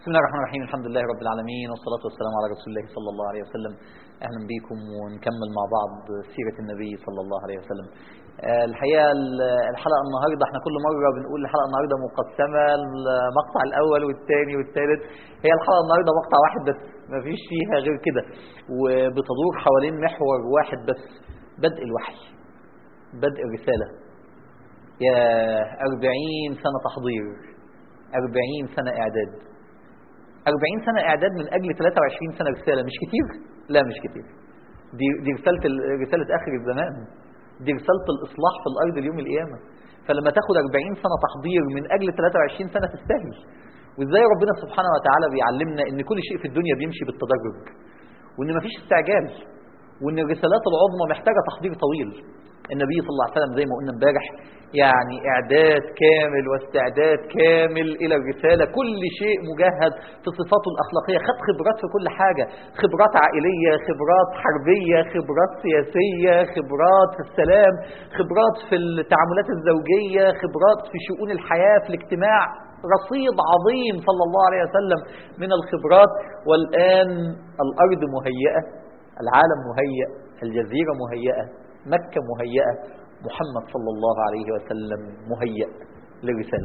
بسم الله الرحمن الرحيم. الحمد لله رب العالمين، والصلاة والسلام على رسول الله صلى الله عليه وسلم. أهلا بكم ونكمل مع بعض سيرة النبي صلى الله عليه وسلم. الحقيقة الحلقة النهاردة احنا كل مرة بنقول الحلقة النهاردة مقسمة، المقطع الأول والثاني والثالث. هي الحلقة النهاردة مقطع واحد بس، ما فيش فيها غير كده، وبتدور حوالين محور واحد بس: بدء الوحي، بدء الرسالة. يا 40 سنة تحضير، 40 سنة إعداد، 40 سنة إعداد من أجل 23 سنة رسالة. مش كتير؟ لا مش كتير. دي رسالة آخر الزمان، دي رسالة الإصلاح في الأرض اليوم القيامة. فلما تاخد 40 سنة تحضير من أجل 23 سنة تستاهل. وإزاي ربنا سبحانه وتعالى بيعلمنا إن كل شيء في الدنيا بيمشي بالتدرج، وإن مفيش استعجال، وإن الرسالات العظمى محتاجة تحضير طويل. النبي صلى الله عليه وسلم زي ما قلنا امبارح يعني إعداد كامل واستعداد كامل إلى الرسالة، كل شيء مجهز في صفاته الأخلاقية. خد خبرات في كل حاجة، خبرات عائلية، خبرات حربية، خبرات سياسية، خبرات في السلام، خبرات في التعاملات الزوجية، خبرات في شؤون الحياة في الاجتماع. رصيد عظيم صلى الله عليه وسلم من الخبرات. والآن الأرض مهيئة، العالم مهيئ، الجزيرة مهيئة، مكة مهيئة، محمد صلى الله عليه وسلم مهيئ للرسالة.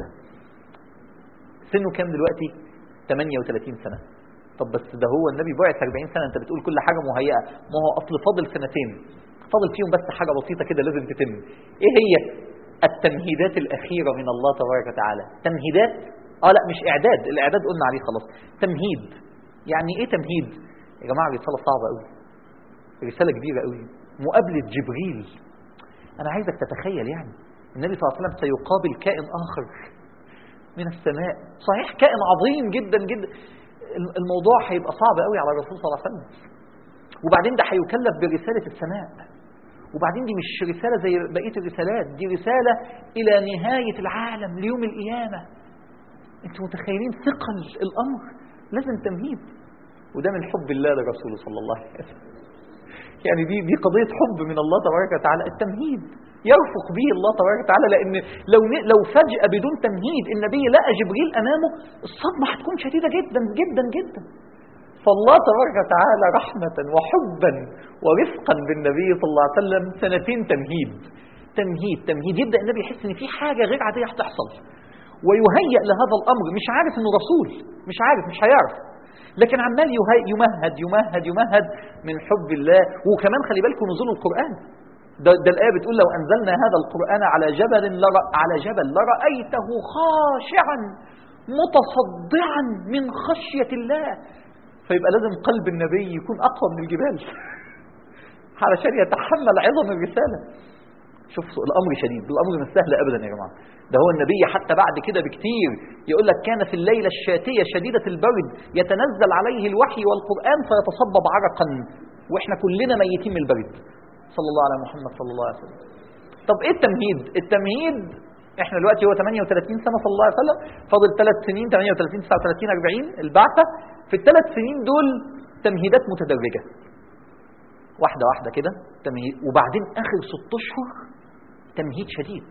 سنه كام دلوقتي؟ 38 سنة. طب بس ده هو النبي بعث 40 سنة، انت بتقول كل حاجة مهيئة. ما هو أصل فاضل سنتين، فاضل فيهم بس حاجة بسيطة كده لازم تتم. ايه هي؟ التمهيدات الأخيرة من الله تبارك وتعالى. تمهيدات؟ لا مش إعداد، الإعداد قلنا عليه خلاص. تمهيد. يعني ايه تمهيد؟ يا جماعة رسالة صعبة قوي، رسالة كبيرة قوي، مقابلة جبريل. أنا عايزك تتخيل يعني النبي صلى الله عليه وسلم سيقابل كائن آخر من السماء، صحيح كائن عظيم جدا جدا. الموضوع هيبقى صعب قوي على الرسول صلى الله عليه وسلم. وبعدين ده هيكلف برسالة السماء، وبعدين دي مش رسالة زي بقية الرسالات، دي رسالة إلى نهاية العالم ليوم القيامة. انتوا متخيلين ثقل الأمر؟ لازم تمهيد. وده من حب الله لرسوله صلى الله عليه وسلم. يعني دي قضية حب من الله تبارك وتعالى. التمهيد يرفق به الله تبارك وتعالى، لأن لو فجأة بدون تمهيد النبي لقى جبريل أمامه، الصدمة هتكون شديدة جدا جدا جدا. فالله تبارك وتعالى رحمة وحبا ورفقا بالنبي صلى الله عليه وسلم سنتين تمهيد تمهيد. يبدأ النبي يحس إن في حاجة غير عادية هتحصل، ويهيئ لهذا الأمر. مش عارف إنه رسول، مش عارف، مش هيعرف، لكن عمال يمهد من حب الله. وكمان خلي بالكم نزول القرآن، ده الآية بتقول: لو أنزلنا هذا القرآن على جبل لرأيته خاشعا متصدعا من خشية الله. فيبقى لازم قلب النبي يكون أقوى من الجبال علشان يتحمل عظم الرسالة. شوفوا الأمر شديد، الأمر مش سهل أبدا يا جماعة. ده هو النبي حتى بعد كده بكتير يقول لك: كان في الليلة الشاتية شديدة البرد يتنزل عليه الوحي والقرآن فيتصبب عرقا، وإحنا كلنا ميتين من البرد. صلى الله على محمد صلى الله عليه وسلم. طب إيه التمهيد؟ التمهيد إحنا دلوقتي هو 38 سنة صلى الله عليه وسلم، فاضل 3 سنين، 38 39 40 البعثة. في ال3 سنين دول تمهيدات متدرجة، واحدة واحدة كده تمهيد. وبعدين آخر 6 أشهر تمهيد شديد.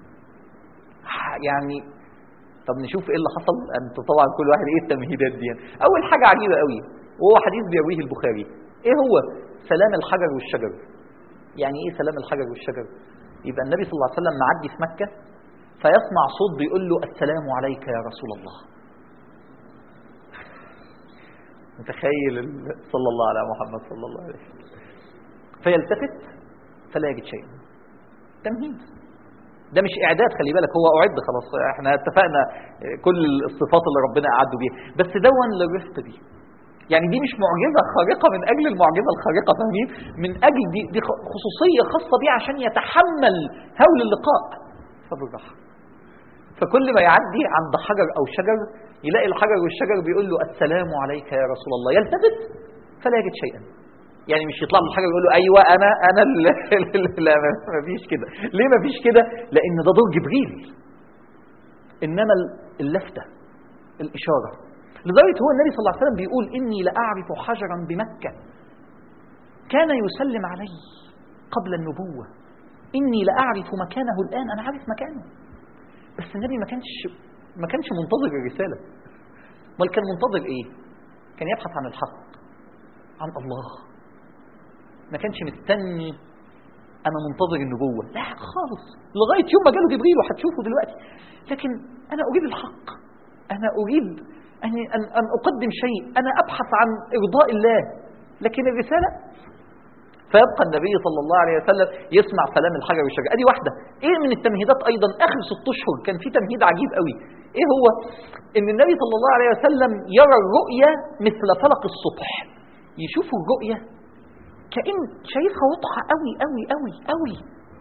يعني طب نشوف ايه اللي حصل. انتوا طبعا كل واحد ايه التمهيدات دي. اول حاجة عجيبة قوي، وهو حديث بيرويه البخاري. ايه هو؟ سلام الحجر والشجر. يعني ايه سلام الحجر والشجر؟ يبقى النبي صلى الله عليه وسلم معدي في مكة فيسمع صوت بيقول له: السلام عليك يا رسول الله. متخيل؟ صلى الله على محمد صلى الله عليه وسلم. فيلتفت فلا يجد شيء. تمهيد. ده مش إعداد، خلي بالك، هو أعد خلاص، احنا اتفقنا كل الصفات اللي ربنا أعده بيها، بس دون للرفق دي. يعني دي مش معجزة خارقة من أجل المعجزة الخارقة، فاهمين؟ من أجل دي خصوصية خاصة بيه عشان يتحمل هول اللقاء. فبالراحة. فكل ما يعدي عند حجر أو شجر يلاقي الحجر والشجر بيقول له: السلام عليك يا رسول الله. يلتفت فلا يجد شيئا. يعني مش يطلع من الحجر يقول له: ايوه انا لا ما فيش كده. ليه ما فيش كده؟ لان ده دور جبريل. انما اللفته، الاشاره. لذلك هو النبي صلى الله عليه وسلم بيقول: اني لاعرف حجرا بمكه كان يسلم علي قبل النبوه، اني لاعرف مكانه الان. انا عارف مكانه، بس النبي ما كانش منتظر الرساله، ولا كان منتظر ايه؟ كان يبحث عن الحق، عن الله. ما كانش مستني انا منتظر النبوة، لا خالص، لغاية يوم ما جاله جبريل وهتشوفه دلوقتي. لكن انا اريد الحق، انا اريد ان اقدم شيء، انا ابحث عن ارضاء الله. لكن الرسالة، فيبقى النبي صلى الله عليه وسلم يسمع سلام الحجر والشجر. ادي واحدة. ايه من التمهيدات ايضا؟ اخر 6 اشهر كان في تمهيد عجيب قوي. ايه هو؟ ان النبي صلى الله عليه وسلم يرى الرؤية مثل فلق الصبح. يشوف الرؤية كأن شايفها واضحة قوي قوي قوي قوي،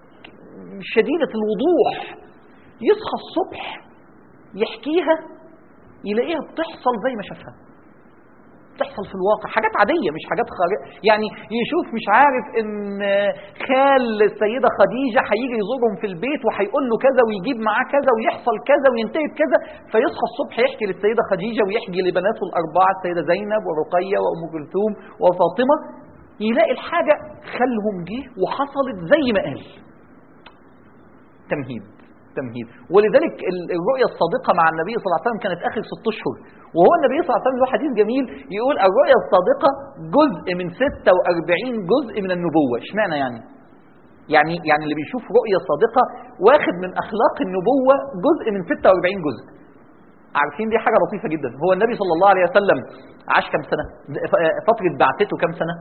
شديدة الوضوح. يصحى الصبح يحكيها يلاقيها بتحصل زي ما شافها، بتحصل في الواقع، حاجات عادية مش حاجات خارجة. يعني يشوف مش عارف ان خال السيدة خديجة هيجي يزورهم في البيت وهيقول له كذا ويجيب معاه كذا ويحصل كذا وينتهي بكذا، فيصحى الصبح يحكي للسيدة خديجة ويحكي لبناته الأربعة السيدة زينب ورقية وأم كلثوم وفاطمة، يلاقي الحاجة خلهم جه وحصلت زي ما قال. تمهيد. ولذلك الرؤية الصادقة مع النبي صلى الله عليه وسلم كانت آخر 6 اشهر. وهو النبي صلى الله عليه وسلم له حديث جميل يقول الرؤية الصادقة جزء من 46 جزء من النبوة. اشمعنى يعني اللي بيشوف رؤية صادقة واخد من أخلاق النبوة جزء من 46 جزء. عارفين دي حاجة لطيفة جدا. هو النبي صلى الله عليه وسلم عاش كم سنة؟ فترة بعثته كم سنة؟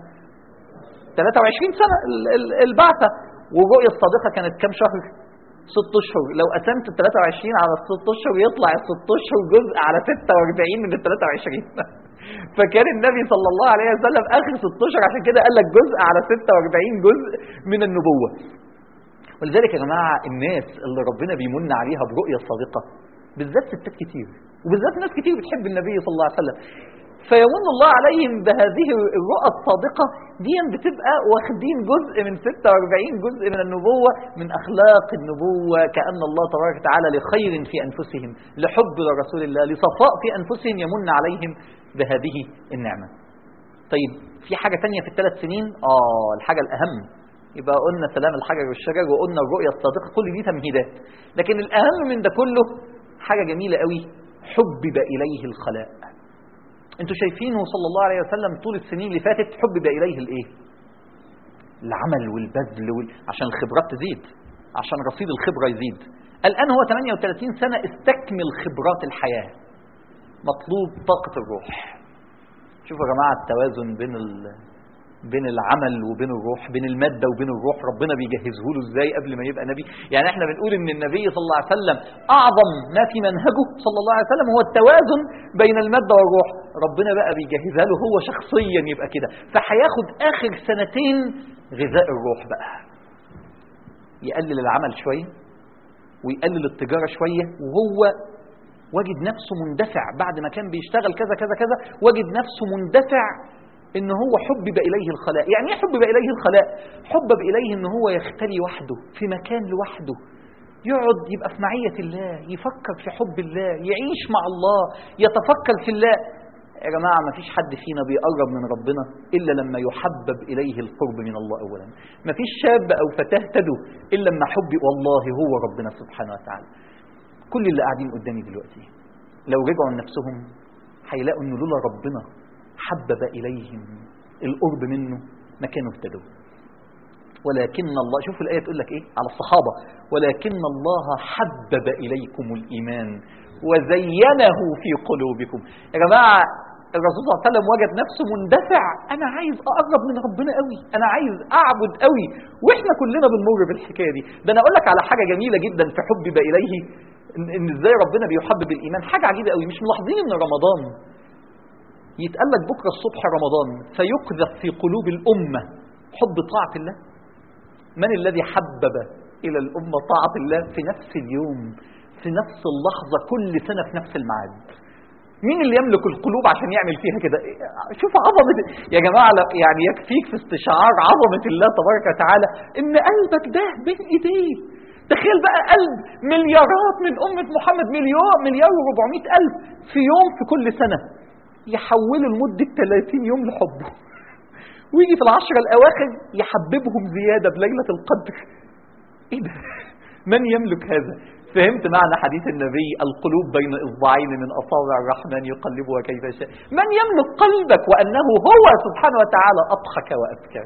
23 سنة البعثة. والرؤية الصادقة كانت كم شهر؟ 6 اشهر. لو قسمت 23 على 6 اشهر يطلع 6 اشهر جزء على 46 من 23. فكان النبي صلى الله عليه وسلم آخر 6 اشهر، عشان كده قال لك جزء على 46 جزء من النبوة. ولذلك يا جماعة الناس اللي ربنا بيمن عليها برؤية صادقة بالذات ستات كتير، وبالذات ناس كتير بتحب النبي صلى الله عليه وسلم، فيمن الله عليهم بهذه الرؤى الصادقة دي، بتبقى واخدين جزء من 46 جزء من النبوة، من أخلاق النبوة، كأن الله تبارك وتعالى لخير في أنفسهم، لحب لرسول الله، لصفاء في أنفسهم، يمن عليهم بهذه النعمة. طيب في حاجة تانية في ال3 سنين؟ الحاجة الأهم، يبقى قلنا سلام الحجر والشجر وقلنا الرؤية الصادقة، كل دي تمهيدات. لكن الأهم من ده كله حاجة جميلة قوي، حبب إليه الخلاء. انتوا شايفينه صلى الله عليه وسلم طول السنين اللي فاتت حبب إليه الايه؟ العمل والبذل عشان الخبرات تزيد، عشان رصيد الخبرة يزيد. الآن هو 38 سنة استكمل خبرات الحياة، مطلوب طاقة الروح. شوفوا يا جماعة التوازن بين العمل وبين الروح، بين المادة وبين الروح، ربنا بيجهزه له ازاي قبل ما يبقى نبي. يعني احنا بنقول ان النبي صلى الله عليه وسلم اعظم ما في منهجه صلى الله عليه وسلم هو التوازن بين المادة والروح. ربنا بقى بيجهزها له هو شخصيا يبقى كده، فهياخد اخر 2 سنين غذاء الروح بقى، يقلل العمل شوية ويقلل التجارة شوية، وهو وجد نفسه مندفع بعد ما كان بيشتغل كذا كذا كذا، وجد نفسه مندفع ان هو حبب اليه الخلاء. يعني ايه حبب اليه الخلاء؟ حبب اليه ان هو يختلي وحده في مكان لوحده، يقعد يبقى في معية الله، يفكر في حب الله، يعيش مع الله، يتفكر في الله. يا جماعة ما فيش حد فينا بيقرب من ربنا إلا لما يحبب إليه القرب من الله أولا. ما فيش شاب أو فتاة تدعو إلا لما حب والله هو ربنا سبحانه وتعالى. كل اللي قاعدين قدامي دلوقتي لو رجعوا لنفسهم هيلاقوا إنه لولا ربنا حبب إليهم القرب منه ما كانوا اهتدوا. ولكن الله، شوفوا الآية تقول لك إيه على الصحابة، ولكن الله حبب إليكم الإيمان وزينه في قلوبكم. يا جماعة الرسول صلى الله عليه وسلم وجد نفسه مندفع، أنا عايز أقرب من ربنا قوي، أنا عايز أعبد قوي. وإحنا كلنا بنمر بالحكاية دي. ده أنا أقول لك على حاجة جميلة جدا في حبب إليه، إن إزاي ربنا بيحبب الإيمان. حاجة عجيبة قوي، مش ملاحظين إن رمضان يتقال لك بكرة الصبح رمضان فيقذف في قلوب الأمة حب طاعة الله؟ من الذي حبب إلى الأمة طاعة الله في نفس اليوم في نفس اللحظة كل سنة في نفس الميعاد؟ مين اللي يملك القلوب عشان يعمل فيها كده؟ شوف عظمة يا جماعة، يعني يكفيك في استشعار عظمة الله تبارك وتعالى إن قلبك ده بين إيديه. تخيل بقى قلب مليارات من أمة محمد، مليار و400 ألف في يوم في كل سنة يحوله لمدة 30 يوم لحبه، ويجي في ال10 الأواخر يحببهم زيادة بليلة القدر. إيه ده؟ من يملك هذا؟ فهمت معنى حديث النبي القلوب بين إصبعين من أصابع الرحمن يقلبها كيف يشاء؟ من يملك قلبك وأنه هو سبحانه وتعالى أضحك وأبكى؟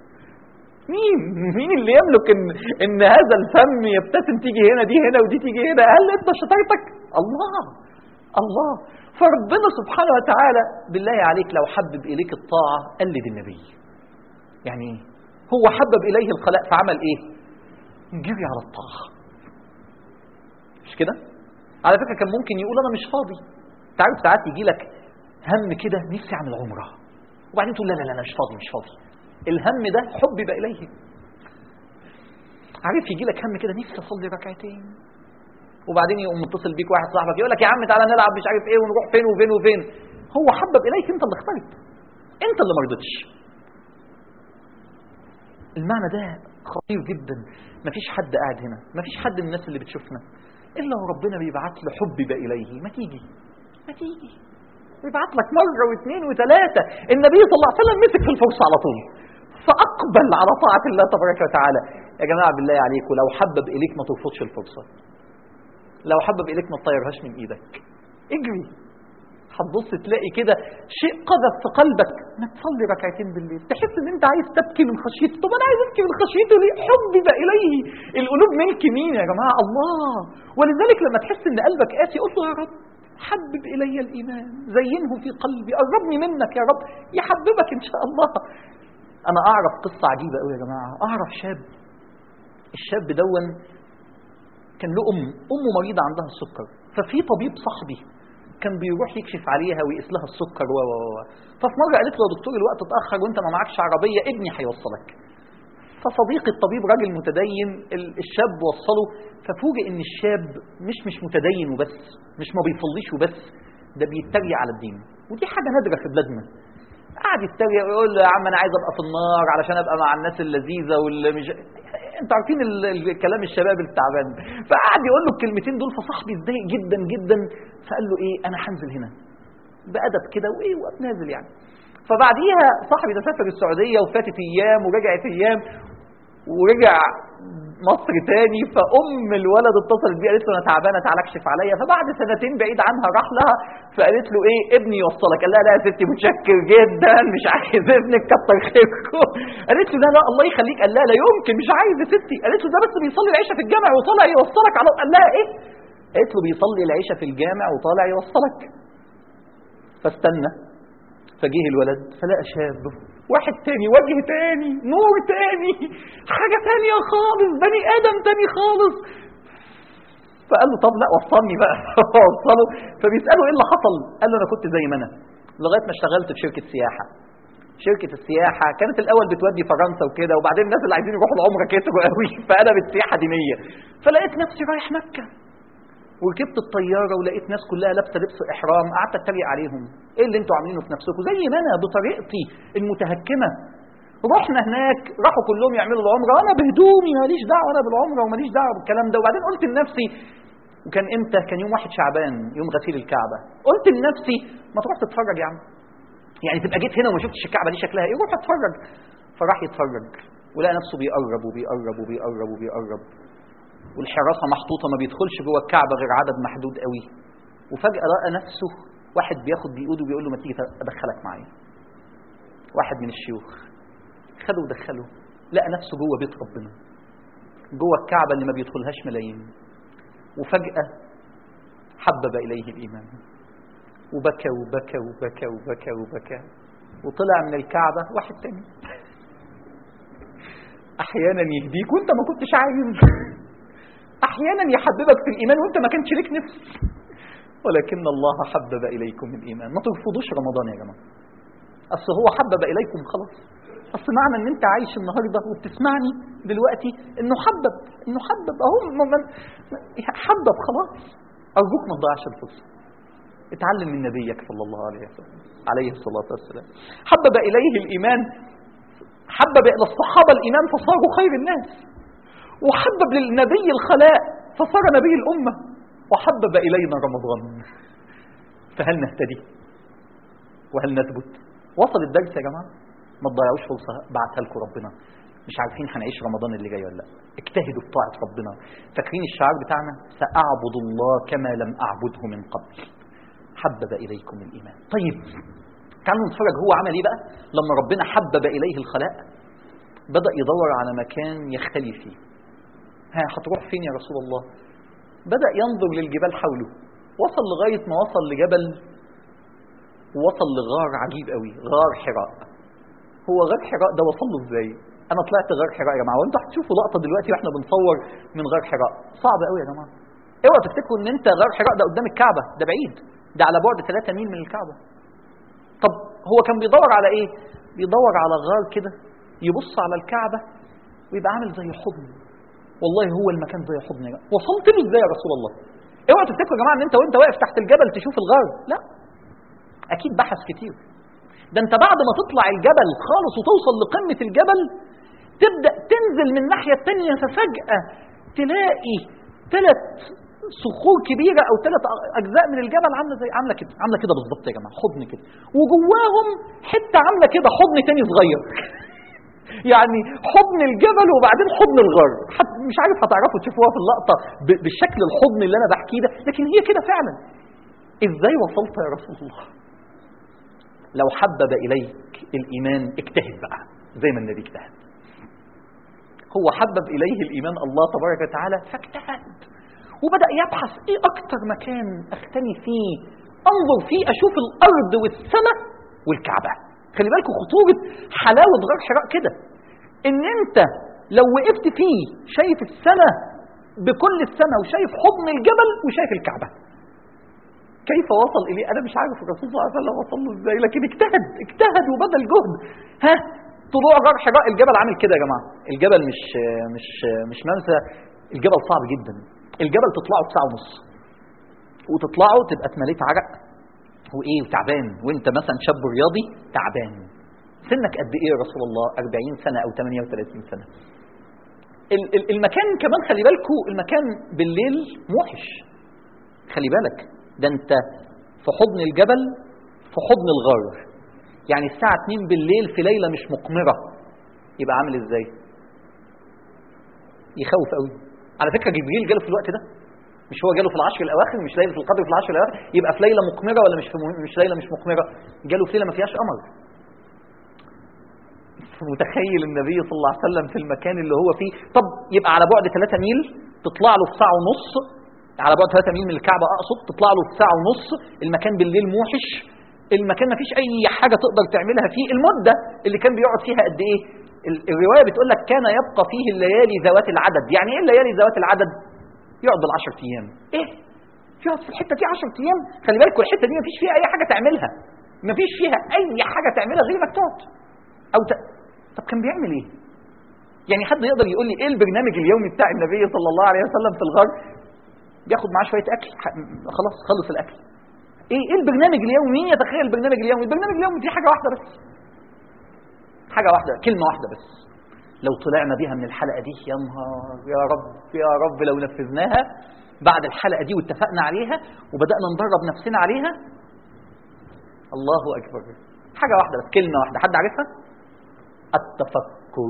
مين اللي يملك إن هذا الفم يبتسم تيجي هنا دي هنا ودي تيجي هنا؟ هل أنت شطارتك؟ الله. فربنا سبحانه وتعالى بالله عليك لو حبب إليك الطاعة قلد النبي. يعني هو حبب إليه الخلاء فعمل إيه؟ جري على الطاعة. مش كده؟ على فكرة كان ممكن يقول أنا مش فاضي. تعرف ساعات يجي لك هم كده نفسي أعمل عمرة، وبعدين تقول لا أنا مش فاضي. الهم ده حبب إليه. عارف يجي لك هم كده نفسي أصلي ركعتين، وبعدين يقوم متصل بيك واحد صاحبك يقول لك يا عم تعالى نلعب مش عارف ايه ونروح فين وفين وفين. هو حبب إليك، أنت اللي اخترت، أنت اللي ما رضيتش. المعنى ده خطير جدا. مفيش حد قاعد هنا، مفيش حد من الناس اللي بتشوفنا إلا وربنا بيبعت له حبب إليه. ما تيجي بيبعت لك مرة واثنين وثلاثة. النبي صلى الله عليه وسلم مسك في الفرصة على طول فأقبل على طاعة الله تبارك وتعالى. يا جماعة بالله عليكم لو حبب إليك ما ترفضش الفرصة. لو حبب إليك ما تطيرهاش من إيدك. اجري. هتبص تلاقي كده شيء قذف في قلبك، ما تصلي ركعتين بالليل تحس ان انت عايز تبكي من خشيته. طب انا عايز ابكي من خشيته ليه؟ حبب اليه. القلوب ملك مين يا جماعه؟ الله. ولذلك لما تحس ان قلبك قاسي قل له يا رب حبب الي الايمان زينه في قلبي، قربني منك يا رب يحببك ان شاء الله. انا اعرف قصه عجيبه قوي يا جماعه. اعرف شاب، الشاب دون كان له امه مريضه عندها السكر، ففي طبيب صاحبي كان بيروح يكشف عليها ويقيس لها السكر ففي مره قالت له يا دكتور الوقت اتاخر وانت ما معكش عربيه، ابني هيوصلك. فصديق الطبيب راجل متدين، الشاب وصله، ففوجئ ان الشاب مش متدين وبس، مش ما بيصليش وبس، ده بيتريق على الدين، ودي حاجه نادره في بلادنا. قاعد يتريق ويقول له يا عم انا عايز ابقى في النار علشان ابقى مع الناس اللذيذه واللي مش انتوا عارفين الكلام الشباب التعبان. فقعد يقول له الكلمتين دول، فصاحبي اتضايق جدا جدا، فقال له ايه انا هنزل هنا بأدب كده وايه واتنازل يعني. فبعديها صاحبي ده سافر السعوديه وفاتت ايام ورجعت ايام ورجع مصر تاني، فام الولد اتصلت بيه قالت له انا تعبانه تعالى اكشف عليا. فبعد سنتين بعيد عنها راح لها فقالت له ايه ابني يوصلك. قال لها لا يا ستي متشكر جدا مش عايز ابنك كتر خيركم. قالت له لا الله يخليك. قال لها لا يمكن مش عايز يا ستي. قالت له ده بس بيصلي العشاء في الجامع وطالع يوصلك على. قال لها ايه؟ قالت له بيصلي العشاء في الجامع وطالع يوصلك. فاستنى فجيه الولد فلقى شاب واحد تاني، وجه تاني، نور تاني، حاجة تانية خالص، بني آدم تاني خالص. فقال له طب لا وصلني بقى. وصله. فبيسأله ايه اللي حصل؟ قال له انا كنت زي ما انا لغاية ما اشتغلت في شركة سياحة. شركة السياحة كانت الأول بتودي فرنسا وكده، وبعدين الناس اللي عايزين يروحوا العمرة كتروا قوي فقلبت سياحة دينية. فلقيت نفسي رايح مكة وركبت الطيارة ولقيت ناس كلها لابسة لبس إحرام، قعدت أتريق عليهم ايه اللي انتوا عاملينه في نفسكم؟ زي ما انا بطريقتي المتهكمة. رحنا هناك راحوا كلهم يعملوا العمرة وانا بهدومي ماليش دعوة انا بالعمرة وماليش دعوة بالكلام ده. وبعدين قلت لنفسي، وكان امتى؟ كان يوم 1 شعبان يوم غسيل الكعبة، قلت لنفسي ما تروح تتفرج يا عم، يعني تبقى جيت هنا وما شفتش الكعبة دي شكلها ايه، روح اتفرج. فراح يتفرج ولقى نفسه بيقرب وبيقرب وبيقرب وبيقرب، والحراسة محطوطة ما بيدخلش جوه الكعبة غير عدد محدود قوي. وفجأة لقى نفسه واحد بياخد بإيده وبيقول له ما تيجي أدخلك معايا. واحد من الشيوخ خده ودخله، لقى نفسه جوه بيت ربنا، جوه الكعبة اللي ما بيدخلهاش ملايين. وفجأة حبب إليه الإيمان وبكى وبكى وبكى وبكى وبكى، وطلع من الكعبة واحد تاني. أحيانا يهديك وانت ما كنتش عايز، أحيانا يحببك في الإيمان وانت ما كانش لك نفس، ولكن الله حبب إليكم الإيمان. ما ترفضوش رمضان يا جماعة، أصل هو حبب إليكم خلاص. أصل معنى أن أنت عايش النهاردة وبتسمعني دلوقتي إنه حبب أهو حبب خلاص. أرجوك ما تضيعش الفرصة، اتعلم من نبيك صلى الله عليه وسلم عليه الصلاة والسلام. حبب إليه الإيمان، حبب إلى الصحابة الإيمان فصاروا خير الناس، وحبب للنبي الخلاء فصار نبي الأمة، وحبب إلينا رمضان. فهل نهتدي وهل نثبت؟ وصل الدرس يا جماعة، ما تضيعوش فرصة بعتها لكم ربنا. مش عارفين هنعيش رمضان اللي جاي ولا لا. اجتهدوا في طاعة ربنا. فاكرين الشعار بتاعنا سأعبد الله كما لم أعبده من قبل حبب إليكم الإيمان. طيب تعالوا نتفرج هو عمل ايه بقى لما ربنا حبب إليه الخلاء. بدأ يدور على مكان يختلي فيه. هتروح فين يا رسول الله؟ بدأ ينظر للجبال حوله. وصل لغاية ما وصل لجبل ووصل لغار عجيب قوي، غار حراء. هو غار حراء ده وصل له ازاي؟ انا طلعت غار حراء يا جماعه، وانتوا هتشوفوا لقطه دلوقتي واحنا بنصور من غار حراء. صعب قوي يا جماعه. اوعوا تفتكروا ان انت غار حراء ده قدام الكعبه، ده بعيد، ده على بعد 3 ميل من الكعبه. طب هو كان بيدور على ايه؟ بيدور على غار كده يبص على الكعبه ويبقى عامل زي حضن. والله هو المكان زي حضن يا جماعه. وصلت له ازاي يا رسول الله؟ اوعوا تفتكروا يا جماعه ان انت وانت واقف تحت الجبل تشوف الغار، لا، اكيد بحث كتير. ده انت بعد ما تطلع الجبل خالص وتوصل لقمة الجبل تبدأ تنزل من الناحية التانية، ففجأة تلاقي 3 صخور كبيرة او 3 اجزاء من الجبل عاملة كده بالظبط يا جماعة، حضن كده، وجواهم حتة عاملة كده حضن تاني صغير. يعني حضن الجبل وبعدين حضن الغار. مش عارف هتعرفوا تشوفوها في اللقطة بالشكل الحضن اللي انا بحكيه ده، لكن هي كده فعلا. ازاي وصلت يا رسول الله؟ لو حبب إليك الإيمان اجتهد بقى زي ما النبي اجتهد. هو حبب إليه الإيمان الله تبارك وتعالى فاجتهد وبدأ يبحث ايه أكتر مكان أختني فيه، أنظر فيه، أشوف الأرض والسماء والكعبة. خلي بالكم خطورة حلاوة غار حراء كده، إن أنت لو وقفت فيه شايف السماء بكل السماء وشايف حضن الجبل وشايف الكعبة. كيف وصل إليه؟ أنا مش عارف الرسول صلى الله عليه وسلم وصل له إزاي، لكن اجتهد وبذل جهد. طلوع غار حراء، الجبل عامل كده يا جماعة. الجبل مش منسى، الجبل صعب جدا. الجبل تطلعه في 1.5 ساعة، وتطلعه تبقى اتمليت عرق وإيه وتعبان، وأنت مثلا شاب رياضي تعبان. سنك قد إيه يا رسول الله؟ 40 سنة أو 38 سنة. المكان كمان خلي بالكوا، المكان بالليل موحش. خلي بالك، ده انت في حضن الجبل في حضن الغار، يعني الساعة 2 بالليل في ليلة مش مقمرة، يبقى عامل ازاي؟ يخوف قوي. على فكرة جبريل جاله في الوقت ده، مش هو جاله في العشر الأواخر؟ مش ليلة القدر في العشر الأواخر؟ يبقى في ليلة مقمرة ولا مش ليلة مش مقمرة؟ جاله في ليلة ما فيهاش قمر. متخيل النبي صلى الله عليه وسلم في المكان اللي هو فيه؟ طب يبقى على بعد 3 ميل تطلع له في 1.5 ساعة، على بعد 3 ميل من الكعبة أقصد، تطلع له في 1.5 ساعة. المكان بالليل موحش، المكان ما فيش أي حاجة تقدر تعملها فيه. المدة اللي كان بيقعد فيها قد إيه؟ الرواية بتقول لك كان يبقى فيه الليالي ذوات العدد. يعني إيه الليالي ذوات العدد؟ يقعد ال10 أيام. إيه؟ يقعد في الحتة دي 10 أيام؟ خلي بالكوا الحتة دي ما فيش فيها أي حاجة تعملها، ما فيش فيها أي حاجة تعملها غير إنك تقعد طب كان بيعمل إيه؟ يعني حد يقدر يقول لي إيه البرنامج اليومي بتاع النبي صلى الله عليه وسلم في الغار؟ بياخد معاه شويه اكل، خلاص خلص الاكل. ايه البرنامج اليومي؟ مين يتخيل البرنامج اليومي؟ البرنامج اليومي دي حاجه واحده بس، حاجه واحده، كلمه واحده بس. لو طلعنا بيها من الحلقه دي يا نهار، يا رب يا رب لو نفذناها بعد الحلقه دي واتفقنا عليها وبدانا ندرب نفسنا عليها. الله اكبر. حاجه واحده بس، كلمه واحده، حد عارفها؟ التفكر.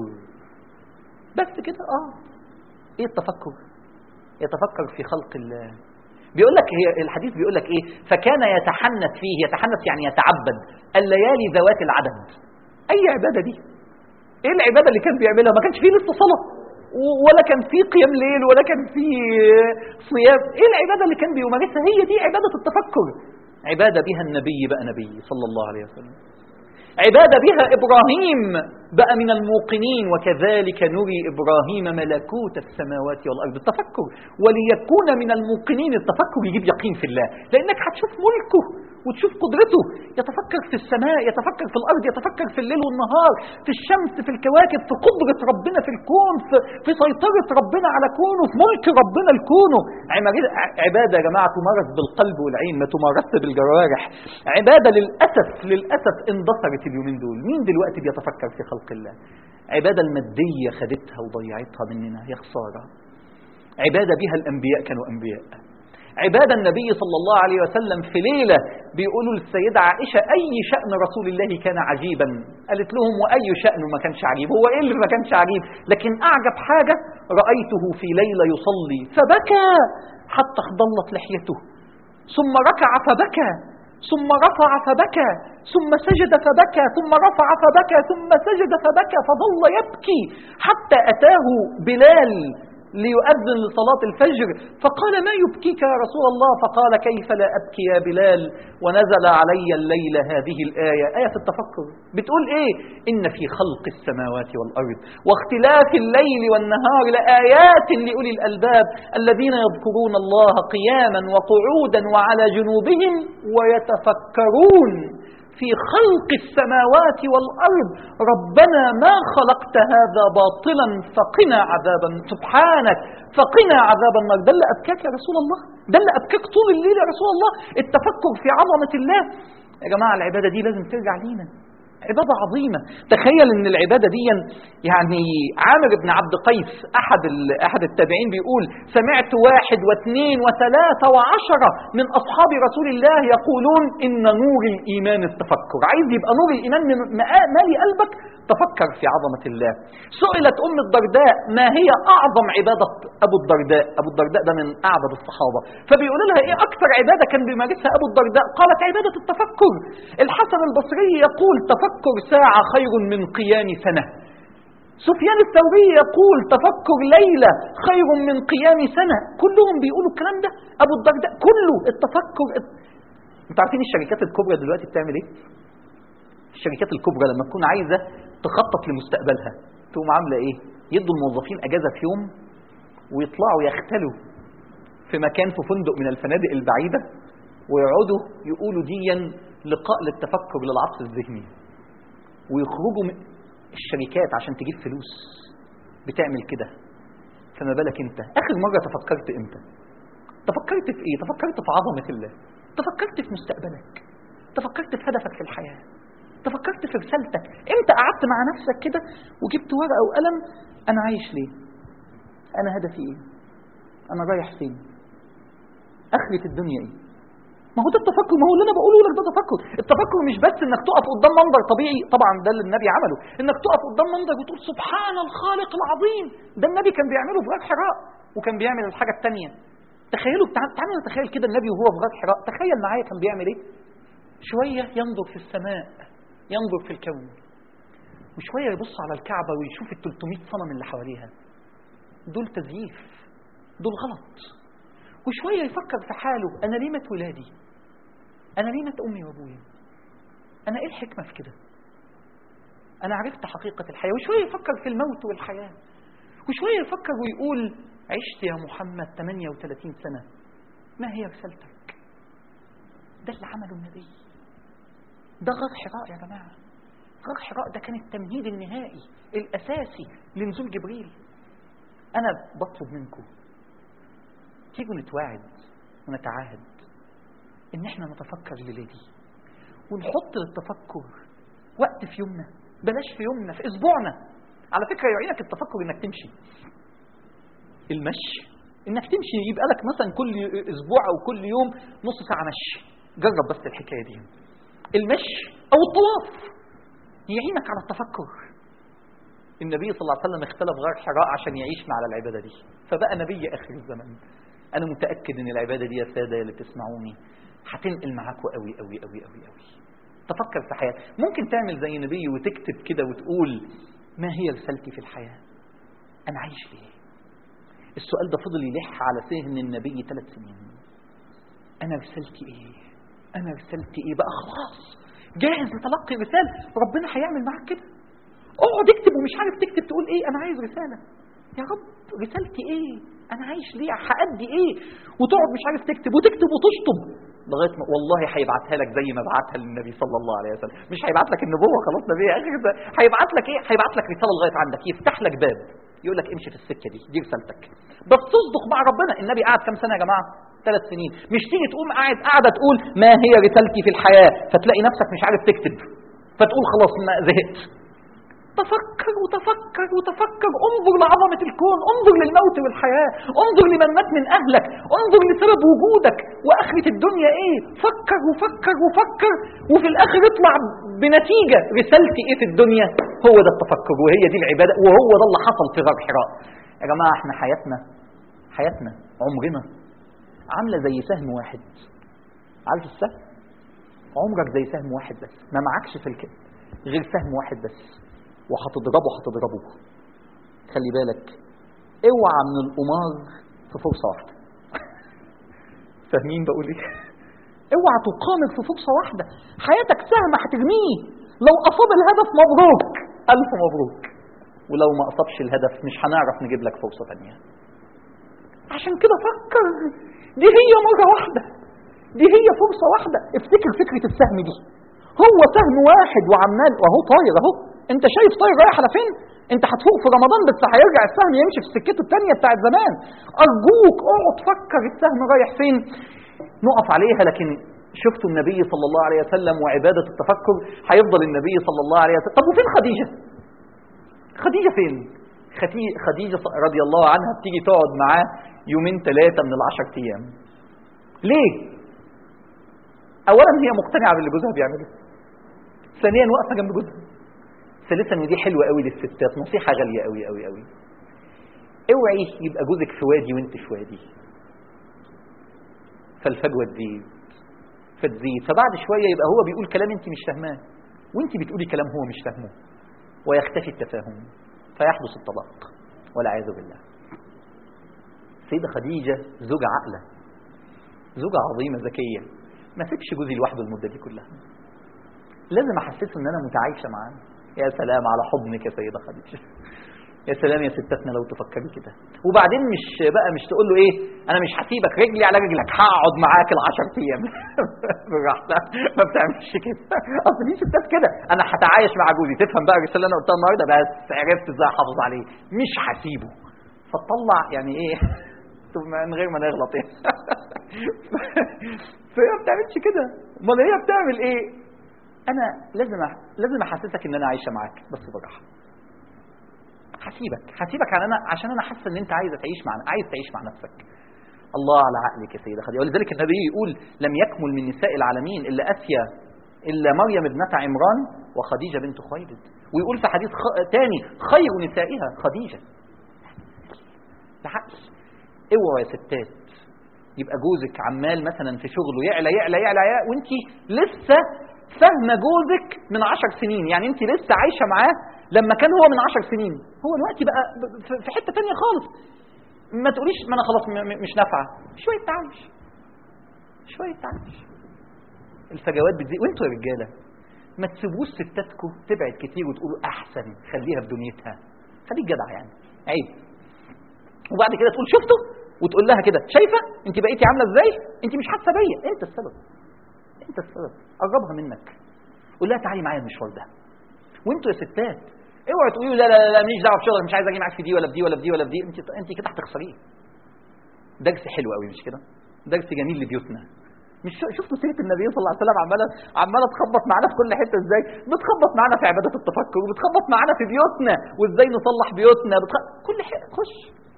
بس كده. ايه التفكر؟ يتفكر في خلق الله. بيقول لك هي الحديث بيقول لك ايه؟ فكان يتحنث فيه، يتحنث يعني يتعبد الليالي ذوات العدد. اي عباده دي؟ ايه العباده اللي كان بيعملها؟ ما كانش فيه لسه صلاه ولا كان فيه قيام ليل ولا كان فيه صيام. ايه العباده اللي كان بيمارسها؟ هي دي عباده التفكر. عباده بها النبي بقى نبي صلى الله عليه وسلم، عبادة بها إبراهيم بقى من الموقنين، وكذلك نري إبراهيم ملكوت السماوات والأرض. التفكر وليكون من الموقنين. التفكر يجيب يقين في الله، لأنك هتشوف ملكه وتشوف قدرته. يتفكر في السماء، يتفكر في الأرض، يتفكر في الليل والنهار، في الشمس، في الكواكب، في قدرة ربنا في الكون، في سيطرة ربنا على كونه، في ملك ربنا لكونه. عبادة يا جماعة تمارس بالقلب والعين، ما تمارس بالجوارح. عبادة للأسف اندثرت اليومين دول. مين دلوقتي بيتفكر في خلق الله؟ عبادة المادية خدتها وضيعتها مننا، يا خسارة. عبادة بها الأنبياء كانوا أنبياء، عبادة النبي صلى الله عليه وسلم في ليلة بيقولوا للسيدة عائشة أي شأن رسول الله كان عجيبا، قالت لهم وأي شأن ما كانش عجيب، هو إيه اللي ما كانش عجيب؟ لكن أعجب حاجة رأيته في ليلة يصلي فبكى حتى اخضلت لحيته، ثم ركع فبكى، ثم رفع فبكى، ثم سجد فبكى، ثم رفع فبكى، ثم سجد فبكى، فظل يبكي حتى أتاه بلال ليؤذن لصلاة الفجر فقال ما يبكيك يا رسول الله؟ فقال كيف لا أبكي يا بلال ونزل علي الليلة هذه الآية، آية التفكر. بتقول إيه؟ إن في خلق السماوات والأرض واختلاف الليل والنهار لآيات لأولي الألباب الذين يذكرون الله قياما وقعودا وعلى جنوبهم ويتفكرون في خلق السماوات والأرض ربنا ما خلقت هذا باطلا فقنا عذابا، سبحانك فقنا عذاب النار. ده اللي أبكاك يا رسول الله؟ ده اللي أبكاك طول الليل يا رسول الله؟ التفكر في عظمة الله. يا جماعة العبادة دي لازم ترجع لينا، عبادة عظيمة. تخيل ان العبادة دي يعني عامر بن عبد قيس احد التابعين بيقول سمعت 1 و2 و3 و10 من اصحاب رسول الله يقولون ان نور الايمان التفكر. عايز يبقى نور الايمان مالي قلبك؟ تفكر في عظمة الله. سئلت ام الدرداء ما هي اعظم عبادة ابو الدرداء؟ ابو الدرداء ده من اعبد الصحابة، فبيقول لها ايه اكثر عبادة كان بيمارسها ابو الدرداء؟ قالت عبادة التفكر. الحسن البصري يقول تفكر ساعة خير من قيام سنة. سفيان الثوري يقول تفكر ليلة خير من قيام سنة. كلهم بيقولوا الكلام ده. ابو الدرداء كله التفكر. انتوا عارفين الشركات الكبرى دلوقتي بتعمل ايه؟ الشركات الكبرى لما تكون عايزة تخطط لمستقبلها تقوم عاملة ايه؟ يدوا الموظفين اجازة في يوم ويطلعوا يختلوا في مكان في فندق من الفنادق البعيدة ويقعدوا يقولوا ديا لقاء للتفكر للعصف الذهني، ويخرجوا من الشركات عشان تجيب فلوس بتعمل كده. فما بالك انت اخر مرة تفكرت امتى؟ تفكرت في ايه؟ تفكرت في عظمة الله، تفكرت في مستقبلك، تفكرت في هدفك في الحياة، تفكرت في رسالتك. امتى قعدت مع نفسك كده وجبت ورقة وقلم انا عايش ليه؟ انا هدفي ايه؟ انا رايح فين؟ اخرة الدنيا ايه؟ ما هو ده التفكر، ما هو اللي انا بقوله لك ده تفكر. التفكر مش بس انك تقف قدام منظر طبيعي، طبعا ده اللي النبي عمله، انك تقف قدام منظر وتقول سبحان الخالق العظيم. ده النبي كان بيعمله في غار حراء، وكان بيعمل الحاجة الثانية. تخيلوا، تعالوا نتخيل كده النبي وهو في غار حراء، تخيل معايا كان بيعمل ايه؟ شوية ينظر في السماء، ينظر في الكون، وشوية يبص على الكعبة ويشوف ال 300 صنم اللي حواليها، دول تزييف، دول غلط. وشوية يفكر في حاله، أنا ليه مات ولادي؟ أنا ليه مات أمي وأبويا؟ أنا إيه الحكمة في كده؟ أنا عرفت حقيقة الحياة. وشوية يفكر في الموت والحياة، وشوية يفكر ويقول عشت يا محمد 38 سنة، ما هي رسالتك؟ ده اللي عمله النبي. ده غار حراء يا جماعة. غار حراء ده كان التمهيد النهائي الأساسي لنزول جبريل. أنا بطلب منكم تيجوا نتواعد ونتعاهد إن احنا نتفكر لليدي، ونحط للتفكر وقت في يومنا، بلاش في يومنا، في أسبوعنا. على فكرة يعينك التفكر إنك تمشي، المشي، إنك تمشي يبقى لك مثلا كل أسبوع أو كل يوم نص ساعة مشي. جرب بس الحكاية دي، المشي أو الطواف يعينك على التفكر. النبي صلى الله عليه وسلم اختلف غار حراء عشان يعيش مع العبادة دي، فبقى نبي آخر الزمن. أنا متأكد إن العبادة دي يا سادة اللي بتسمعوني هتنقل معاكوا قوي قوي قوي قوي قوي. تفكر في حياتك. ممكن تعمل زي نبي وتكتب كده وتقول ما هي رسالتي في الحياة؟ أنا عايش ليه؟ السؤال ده فضل يلح على ذهن النبي 3 سنين. أنا رسالتي إيه؟ أنا رسالتي إيه؟ بقى خلاص جاهز لتلقي رسالة. ربنا هيعمل معاك كده. اقعد اكتب ومش عارف تكتب، تقول ايه؟ انا عايز رسالة يا رب، رسالتي ايه؟ انا عايش ليه؟ هأدي ايه؟ وتقعد مش عارف تكتب وتكتب وتشطب لغايه ما والله هيبعتها لك زي ما بعتها للنبي صلى الله عليه وسلم. مش هيبعت لك النبوه خلاص نبي اخر، هيبعت لك ايه؟ هيبعت لك رساله لغايه عندك، يفتح لك باب يقول لك امشي في السكه دي رسالتك. بس تصدق مع ربنا. النبي قعد كام سنه يا جماعه؟ 3 سنين. مش تيجي تقوم قاعده تقول ما هي رسالتي في الحياه، فتلاقي نفسك مش عارف تكتب، فتقول خلاص ما زهقت. تفكر وتفكر وتفكر، انظر لعظمة الكون، انظر للموت والحياة، انظر لمن مات من أهلك، انظر لسبب وجودك وآخرة الدنيا ايه. فكر وفكر وفكر، وفي الآخر اطلع بنتيجة رسالتي ايه في الدنيا. هو ده التفكر، وهي دي العبادة، وهو ده اللي حصل في غار حراء. يا جماعة احنا حياتنا عمرنا عاملة زي سهم واحد. عارف السهم؟ عمرك زي سهم واحد بس، ما معكش في الكتاب غير سهم واحد بس، وهتضربه. خلي بالك، اوعى من القمار في فرصة واحدة. فاهمين بقول ايه؟ اوعى تقامر في فرصة واحدة. حياتك سهم هترميه، لو اصاب الهدف مبروك، الف مبروك، ولو ما اصابش الهدف مش هنعرف نجيب لك فرصة تانية. عشان كده فكر، دي هي مرة واحدة، دي هي فرصة واحدة. افتكر فكرة السهم دي، هو سهم واحد وعمال وهو طاير اهو. انت شايف طاير رايح على فين؟ انت هتفوق في رمضان بس هيرجع السهم يمشي في سكته الثانيه بتاعت زمان. ارجوك اقعد فكر السهم رايح فين، نقف عليها. لكن شفتوا النبي صلى الله عليه وسلم وعبادة التفكر، هيفضل النبي صلى الله عليه وسلم. طب وفين خديجة؟ خديجة فين؟ خديجة رضي الله عنها بتيجي تقعد معاه يومين ثلاثة من 10 أيام. ليه؟ اولا هي مقتنعة باللي جوزها بيعمله، ثانيا واقفة جنب جوزها، ثالثا ودي حلوة قوي للستات، نصيحة غالية قوي قوي قوي، اوعي يبقى جوزك في وادي وانت في وادي، فالفجوة تزيد، فبعد شوية يبقى هو بيقول كلام انت مش فاهماه، وانت بتقولي كلام هو مش فاهمه، ويختفي التفاهم، فيحدث الطلاق والعياذ بالله. سيدة خديجة زوجة عاقلة، زوجة عظيمة ذكية، ما سيبش جوزي لوحده المدة دي كلها، لازم احسسه ان انا متعايشة معاه. يا سلام على حضنك يا سيدة خديجة، يا سلام يا ستاتنا لو تفكري كده. وبعدين مش تقول له ايه، انا مش هسيبك رجلي على رجلك، هقعد معاك ال10 ايام براحتك، ما بتعملش كده. اصل في ستات كده، انا هتعايش مع جوزي، تفهم بقى الرساله اللي انا قلتها النهارده، بس عرفت ازاي احافظ عليه، مش هسيبه، فتطلع يعني ايه من غير ما نغلط يعني. فهي ما بتعملش كده، امال هي بتعمل ايه؟ انا لازم احسسك ان انا عايشه معاك بس بالراحه، هسيبك عشان انا حاسه ان انت عايز تعيش مع نفسك. الله على عقلك يا سيده خديجه. ولذلك النبي يقول لم يكمل من نساء العالمين الا مريم ابنه عمران وخديجه بنت خويلد، ويقول في حديث تاني خير نسائها خديجه. العقل. اوعوا يا ستات يبقى جوزك عمال مثلا في شغله يعلى وانت لسه فاهمه جوزك من 10 سنين، يعني انت لسه عايشه معاه لما كان هو من 10 سنين، هو دلوقتي بقى في حته ثانيه خالص. ما تقوليش ما انا خلاص مش نافعه، شويه تعايش. الفجوات بتزيد. وانتوا يا رجاله ما تسيبوش ستاتكم تبعد كتير وتقولوا احسن، خليها في دنيتها، خليك جدع يعني، عيب. وبعد كده تقول شفتوا، وتقول لها كده شايفه انت بقيتي عامله ازاي، انت مش حاسه بيا، انت السبب. قربها منك، قول لها تعالي معايا المشوار ده. وانتوا يا ستات اوعوا تقولوا لا ماليش دعوه بشغلك، مش عايز اجي معاك في دي ولا في دي ولا في دي ولا في دي، انت كده هتخسريه. درس حلو قوي مش كده؟ درس جميل لبيوتنا. مش شفتوا سيره النبي صلى الله عليه وسلم عماله تخبط معانا في كل حته ازاي؟ بتخبط معانا في عبادات التفكر، وبتخبط معانا في بيوتنا وازاي نصلح بيوتنا، كل حته خش.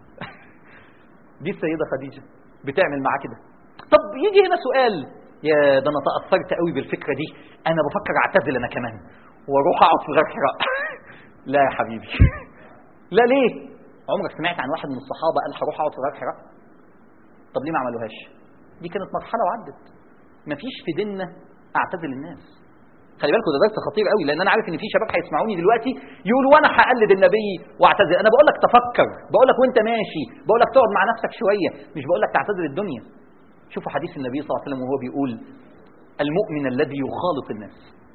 دي السيده خديجه بتعمل معاه كده. طب يجي هنا سؤال، يا ده انا تاثرت قوي بالفكره دي، انا بفكر اعتزل انا كمان واروح اقعد في غار حراء. لا يا حبيبي. لا ليه؟ عمرك سمعت عن واحد من الصحابه قال هروح اقعد في غار حراء؟ طب ليه ما عملوهاش؟ دي كانت مرحله وعدت. مفيش في ديننا اعتزل الناس. خلي بالكم ده درس خطير قوي، لان انا عارف ان في شباب هيسمعوني دلوقتي يقولوا وانا هقلد النبي واعتزل. انا بقول لك تفكر، بقول لك وانت ماشي، بقول لك تقعد مع نفسك شويه، مش بقول لك تعتزل الدنيا. شوفوا حديث النبي صلى الله عليه وسلم وهو بيقول المؤمن الذي يخالط الناس،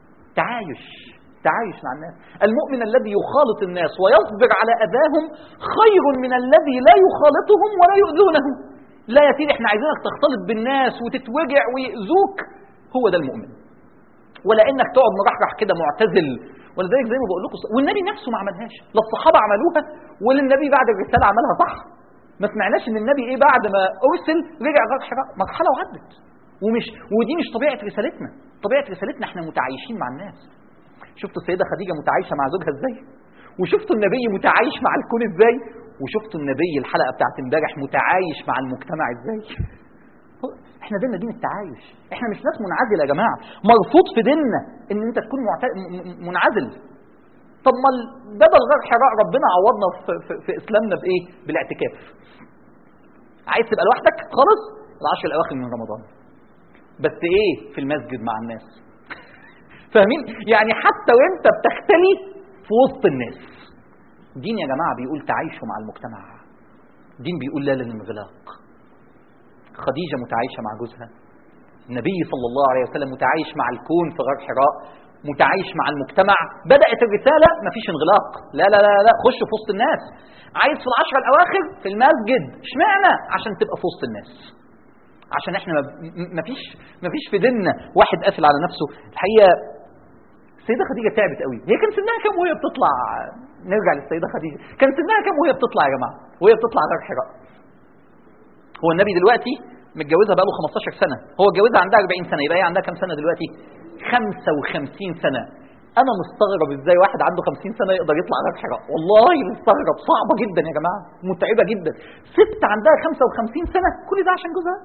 تعايش مع الناس، المؤمن الذي يخالط الناس ويصبر على أذاهم خير من الذي لا يخالطهم ولا يؤذونه. لا يا سيدي احنا عايزينك تختلط بالناس وتتوجع ويؤذوك، هو ده المؤمن، ولا انك تقعد مرحرح كده معتزل. ولذلك زي ما بقول لكم والنبي نفسه ما عملهاش، لا الصحابه عملوها ولا النبي بعد الرساله عملها، صح؟ ما سمعناش ان النبي بعد ما ارسل رجع غار حراء، مرحله وعدت. ودي مش طبيعه رسالتنا احنا متعايشين مع الناس. شفتوا السيده خديجه متعايشه مع زوجها ازاي؟ وشفتوا النبي متعايش مع الكون ازاي، وشفتوا النبي الحلقة بتاعت امبارح متعايش مع المجتمع ازاي. احنا ديننا دين التعايش، احنا مش ناس منعزله يا جماعه، مرفوض في ديننا ان انت تكون منعزل. طب ما بدل غار حراء ربنا عوضنا في اسلامنا بايه؟ بالاعتكاف. عايز تبقى لوحدك خالص؟ العشر الاواخر من رمضان، بس ايه؟ في المسجد مع الناس. فاهمين؟ يعني حتى وانت بتختلي في وسط الناس. دين يا جماعه بيقول تعايشوا مع المجتمع، دين بيقول لا للانغلاق. خديجة متعايشة مع جوزها، النبي صلى الله عليه وسلم متعايش مع الكون في غار حراء، متعايش مع المجتمع. بدأت الرسالة مفيش انغلاق، لا لا لا لا، خش في وسط الناس. عايز في العشر الأواخر في المسجد، اشمعنى؟ عشان تبقى في وسط الناس، عشان احنا مفيش في ديننا واحد قافل على نفسه. الحقيقة السيدة خديجة تعبت قوي. هي كان سنها كام وهي بتطلع؟ نرجع للسيدة خديجة، كان سنها كام وهي بتطلع يا جماعة؟ وهي بتطلع غار حراء. هو النبي دلوقتي متجوزها بقاله 15 سنة، هو اتجوزها عندها 40 سنة، يبقى هي عندها كام سنة دلوقتي؟ 55 سنة. أنا مستغرب إزاي واحد عنده 50 سنة يقدر يطلع غار حراء، والله مستغرب، صعبة جدا يا جماعة، متعبة جدا. ست عندها 55 سنة، كل ده عشان جوزها؟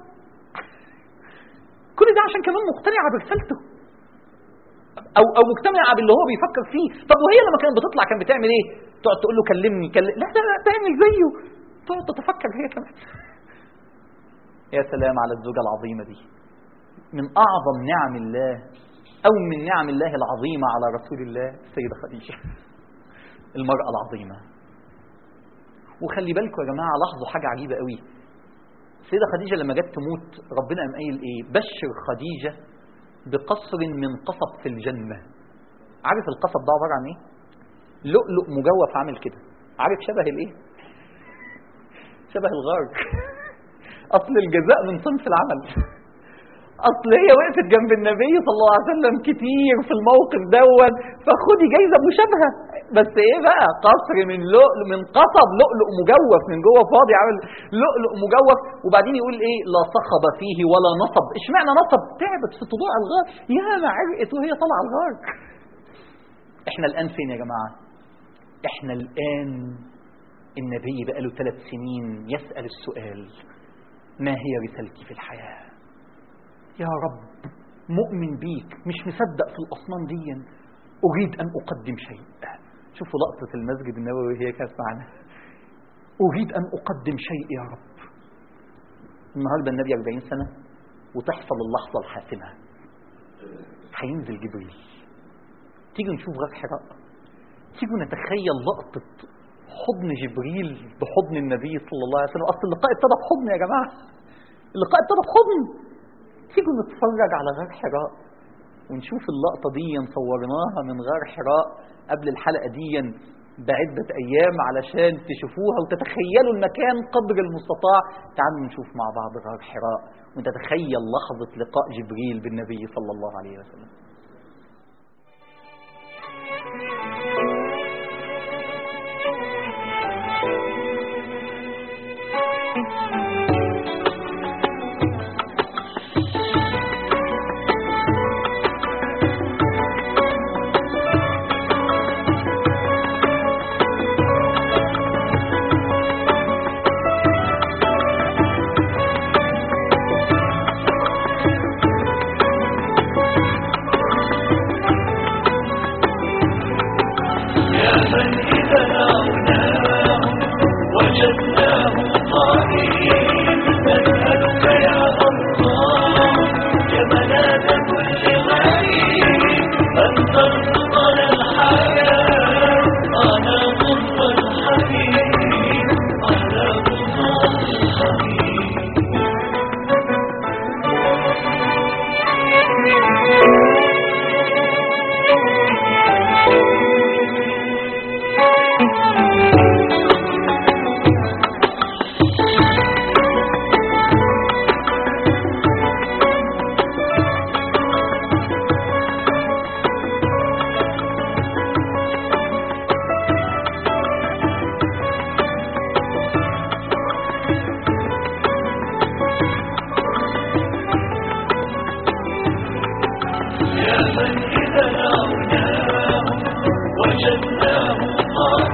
كل ده عشان كمان مقتنعة برسالته، أو مقتنعة باللي هو بيفكر فيه. طب وهي لما كانت بتطلع كانت بتعمل إيه؟ تقعد تقول له كلمني لا لا لا، تعمل زيه، تقعد تتفكر هي كمان. يا سلام على الزوجة العظيمة دي، من أعظم نعم الله أو من نعم الله العظيمة على رسول الله السيدة خديجة، المرأة العظيمة. وخلي بالكم يا جماعة، لاحظوا حاجة عجيبة قوي. السيدة خديجة لما جت تموت ربنا قام قايل إيه؟ بشر خديجة بقصر من قصب في الجنة. عارف القصب ده عبارة عن إيه؟ لؤلؤ مجوف عامل كده، عارف شبه الإيه؟ شبه الغار. أصل الجزاء من صنف العمل. أصل هي وقفت جنب النبي صلى الله عليه وسلم كتير في الموقف دوت، فخدي جايزة مشابهة، بس إيه بقى؟ قصر من لؤلؤ، من قصب، لؤلؤ مجوف من جوه فاضي، عامل لؤلؤ مجوف. وبعدين يقول إيه؟ لا صخب فيه ولا نصب. إشمعنى نصب؟ تعبت في طلوع الغار، يا ما عرقت وهي طالعة الغار. إحنا الآن فين يا جماعة؟ إحنا الآن النبي بقاله 3 سنين يسأل السؤال: ما هي رسالتي في الحياة؟ يا رب مؤمن بيك، مش مصدق في الأصنام دي، أريد أن أقدم شيء. شوفوا لقطة المسجد النبوي هي كانت معنا، أريد أن أقدم شيء يا رب. النهاردة النبي 40 سنة وتحصل اللحظة الحاسمة، هينزل جبريل. تيجوا نشوف غار حراء، تيجوا نتخيل لقطة حضن جبريل بحضن النبي صلى الله عليه وسلم. أصل اللقاء ابتدى بحضن يا جماعة، اللقاء ابتدى بحضن. تيجوا نتفرج على غار حراء ونشوف اللقطة دي صورناها من غار حراء قبل الحلقة دي بعدة أيام علشان تشوفوها وتتخيلوا المكان قدر المستطاع. تعالوا نشوف مع بعض غار حراء ونتخيل لحظة لقاء جبريل بالنبي صلى الله عليه وسلم. من إذا رأوناه وجدناه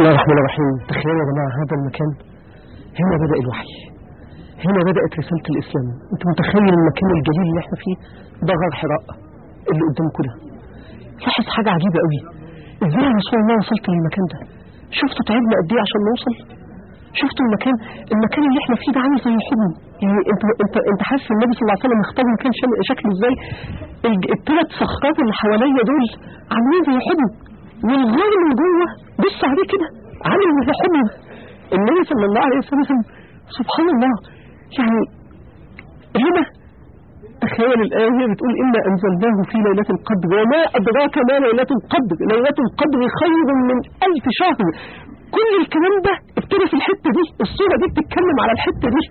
الله الرحمن الرحيم. تخيلوا يا جماعة هذا المكان هنا بدأ الوحي، هنا بدأت رسالة الإسلام. أنت متخيل المكان الجليل اللي احنا فيه ده غار حراء اللي قدامكم ده؟ لاحظ حاجة عجيبة قوي، ازاي يا رسول الله وصلت للمكان ده؟ شفتوا تعبنا قد ايه عشان نوصل؟ شفتوا المكان اللي احنا فيه ده عامل زي حضن. يعني انت حاسس النبي صلى الله عليه وسلم اختار مكان شكله ازاي؟ الثلاث صخرات اللي حواليا دول عاملين زي حضن، والغار من جوه بص عليه كده عامل زي حضن. النبي صلى الله عليه وسلم سبحان الله. يعني هنا تخيل الآية هي بتقول إنا أنزلناه في ليلة القدر وما أدراك ما ليلة القدر، ليلة القدر خير من 1000 شهر. كل الكلام ده ابتدى في الحتة دي، الصورة دي بتتكلم على الحتة دي.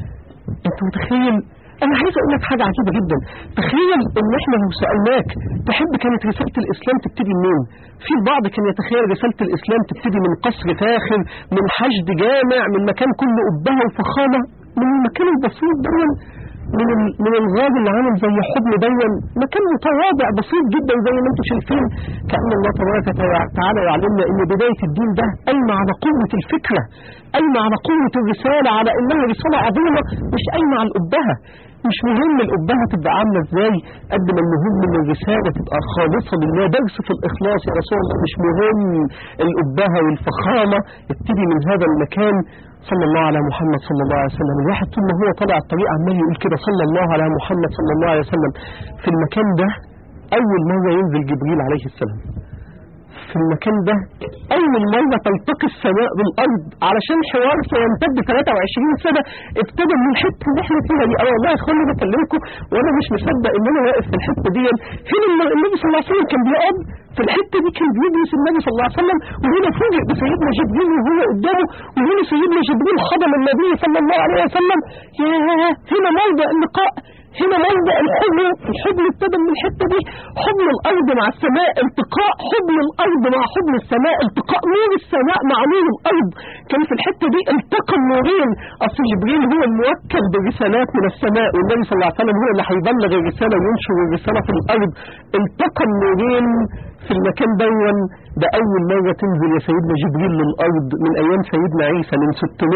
أنت متخيل؟ أنا عايز أقول لك حاجة عجيبة جدا. تخيل إن إحنا لو سألناك تحب كانت رسالة الإسلام تبتدي منين؟ في البعض كان يتخيل رسالة الإسلام تبتدي من قصر فاخر، من حشد جامع، من مكان كله أبهة وفخامة. من المكان البسيط ده، من الغاب اللي عامل زي حضن دون، مكان متواضع بسيط جدا زي ما انتم شايفين. كأن الله تبارك وتعالى يعلمنا ان بداية الدين ده قايمة على قوة الفكرة، قايمة على قوة الرسالة، على انها رسالة عظيمة، مش قايمة على الأبهة. مش مهم الأبهة تبقى عاملة ازاي، قد ما المهم ان الرسالة تبقى خالصة لله، درس في الإخلاص يا رسول الله. مش مهم الأبهة والفخامة. ابتدي من هذا المكان. صلى الله على محمد صلى الله عليه وسلم. الواحد طول ما هو طالع الطريق عمال يقول كده صلى الله على محمد صلى الله عليه وسلم. في المكان ده أول مرة ينزل جبريل عليه السلام. في المكان ده أول مرة تلتقي السماء بالأرض، علشان حوار سيمتد 23 سنة ابتدى من الحتة اللي احنا فيها دي. أنا والله يا اخواني بكلمكم وأنا مش مصدق إن أنا واقف في الحتة دي. هنا النبي صلى الله عليه وسلم كان بيقعد في الحتة دي، كان بيدرس النبي صلى الله عليه وسلم، وهنا فوجئ بسيدنا جبريل وهو قدامه، وهنا سيدنا جبريل حضن النبي صلى الله عليه وسلم. ياه، هنا موضع اللقاء، هنا موضع الحضن ابتدى من الحتة دي. حضن الأرض مع السماء، التقاء حضن الأرض مع حضن السماء، التقاء نور السماء مع نور الأرض. كان في الحتة دي التقى النورين. أصل جبريل هو الموكل برسالات من السماء، والنبي صلى الله عليه وسلم هو اللي هيبلغ الرسالة وينشر الرسالة في الأرض. التقى النورين في المكان دون. ده أول مرة تنزل يا سيدنا جبريل للأرض من أيام سيدنا عيسى من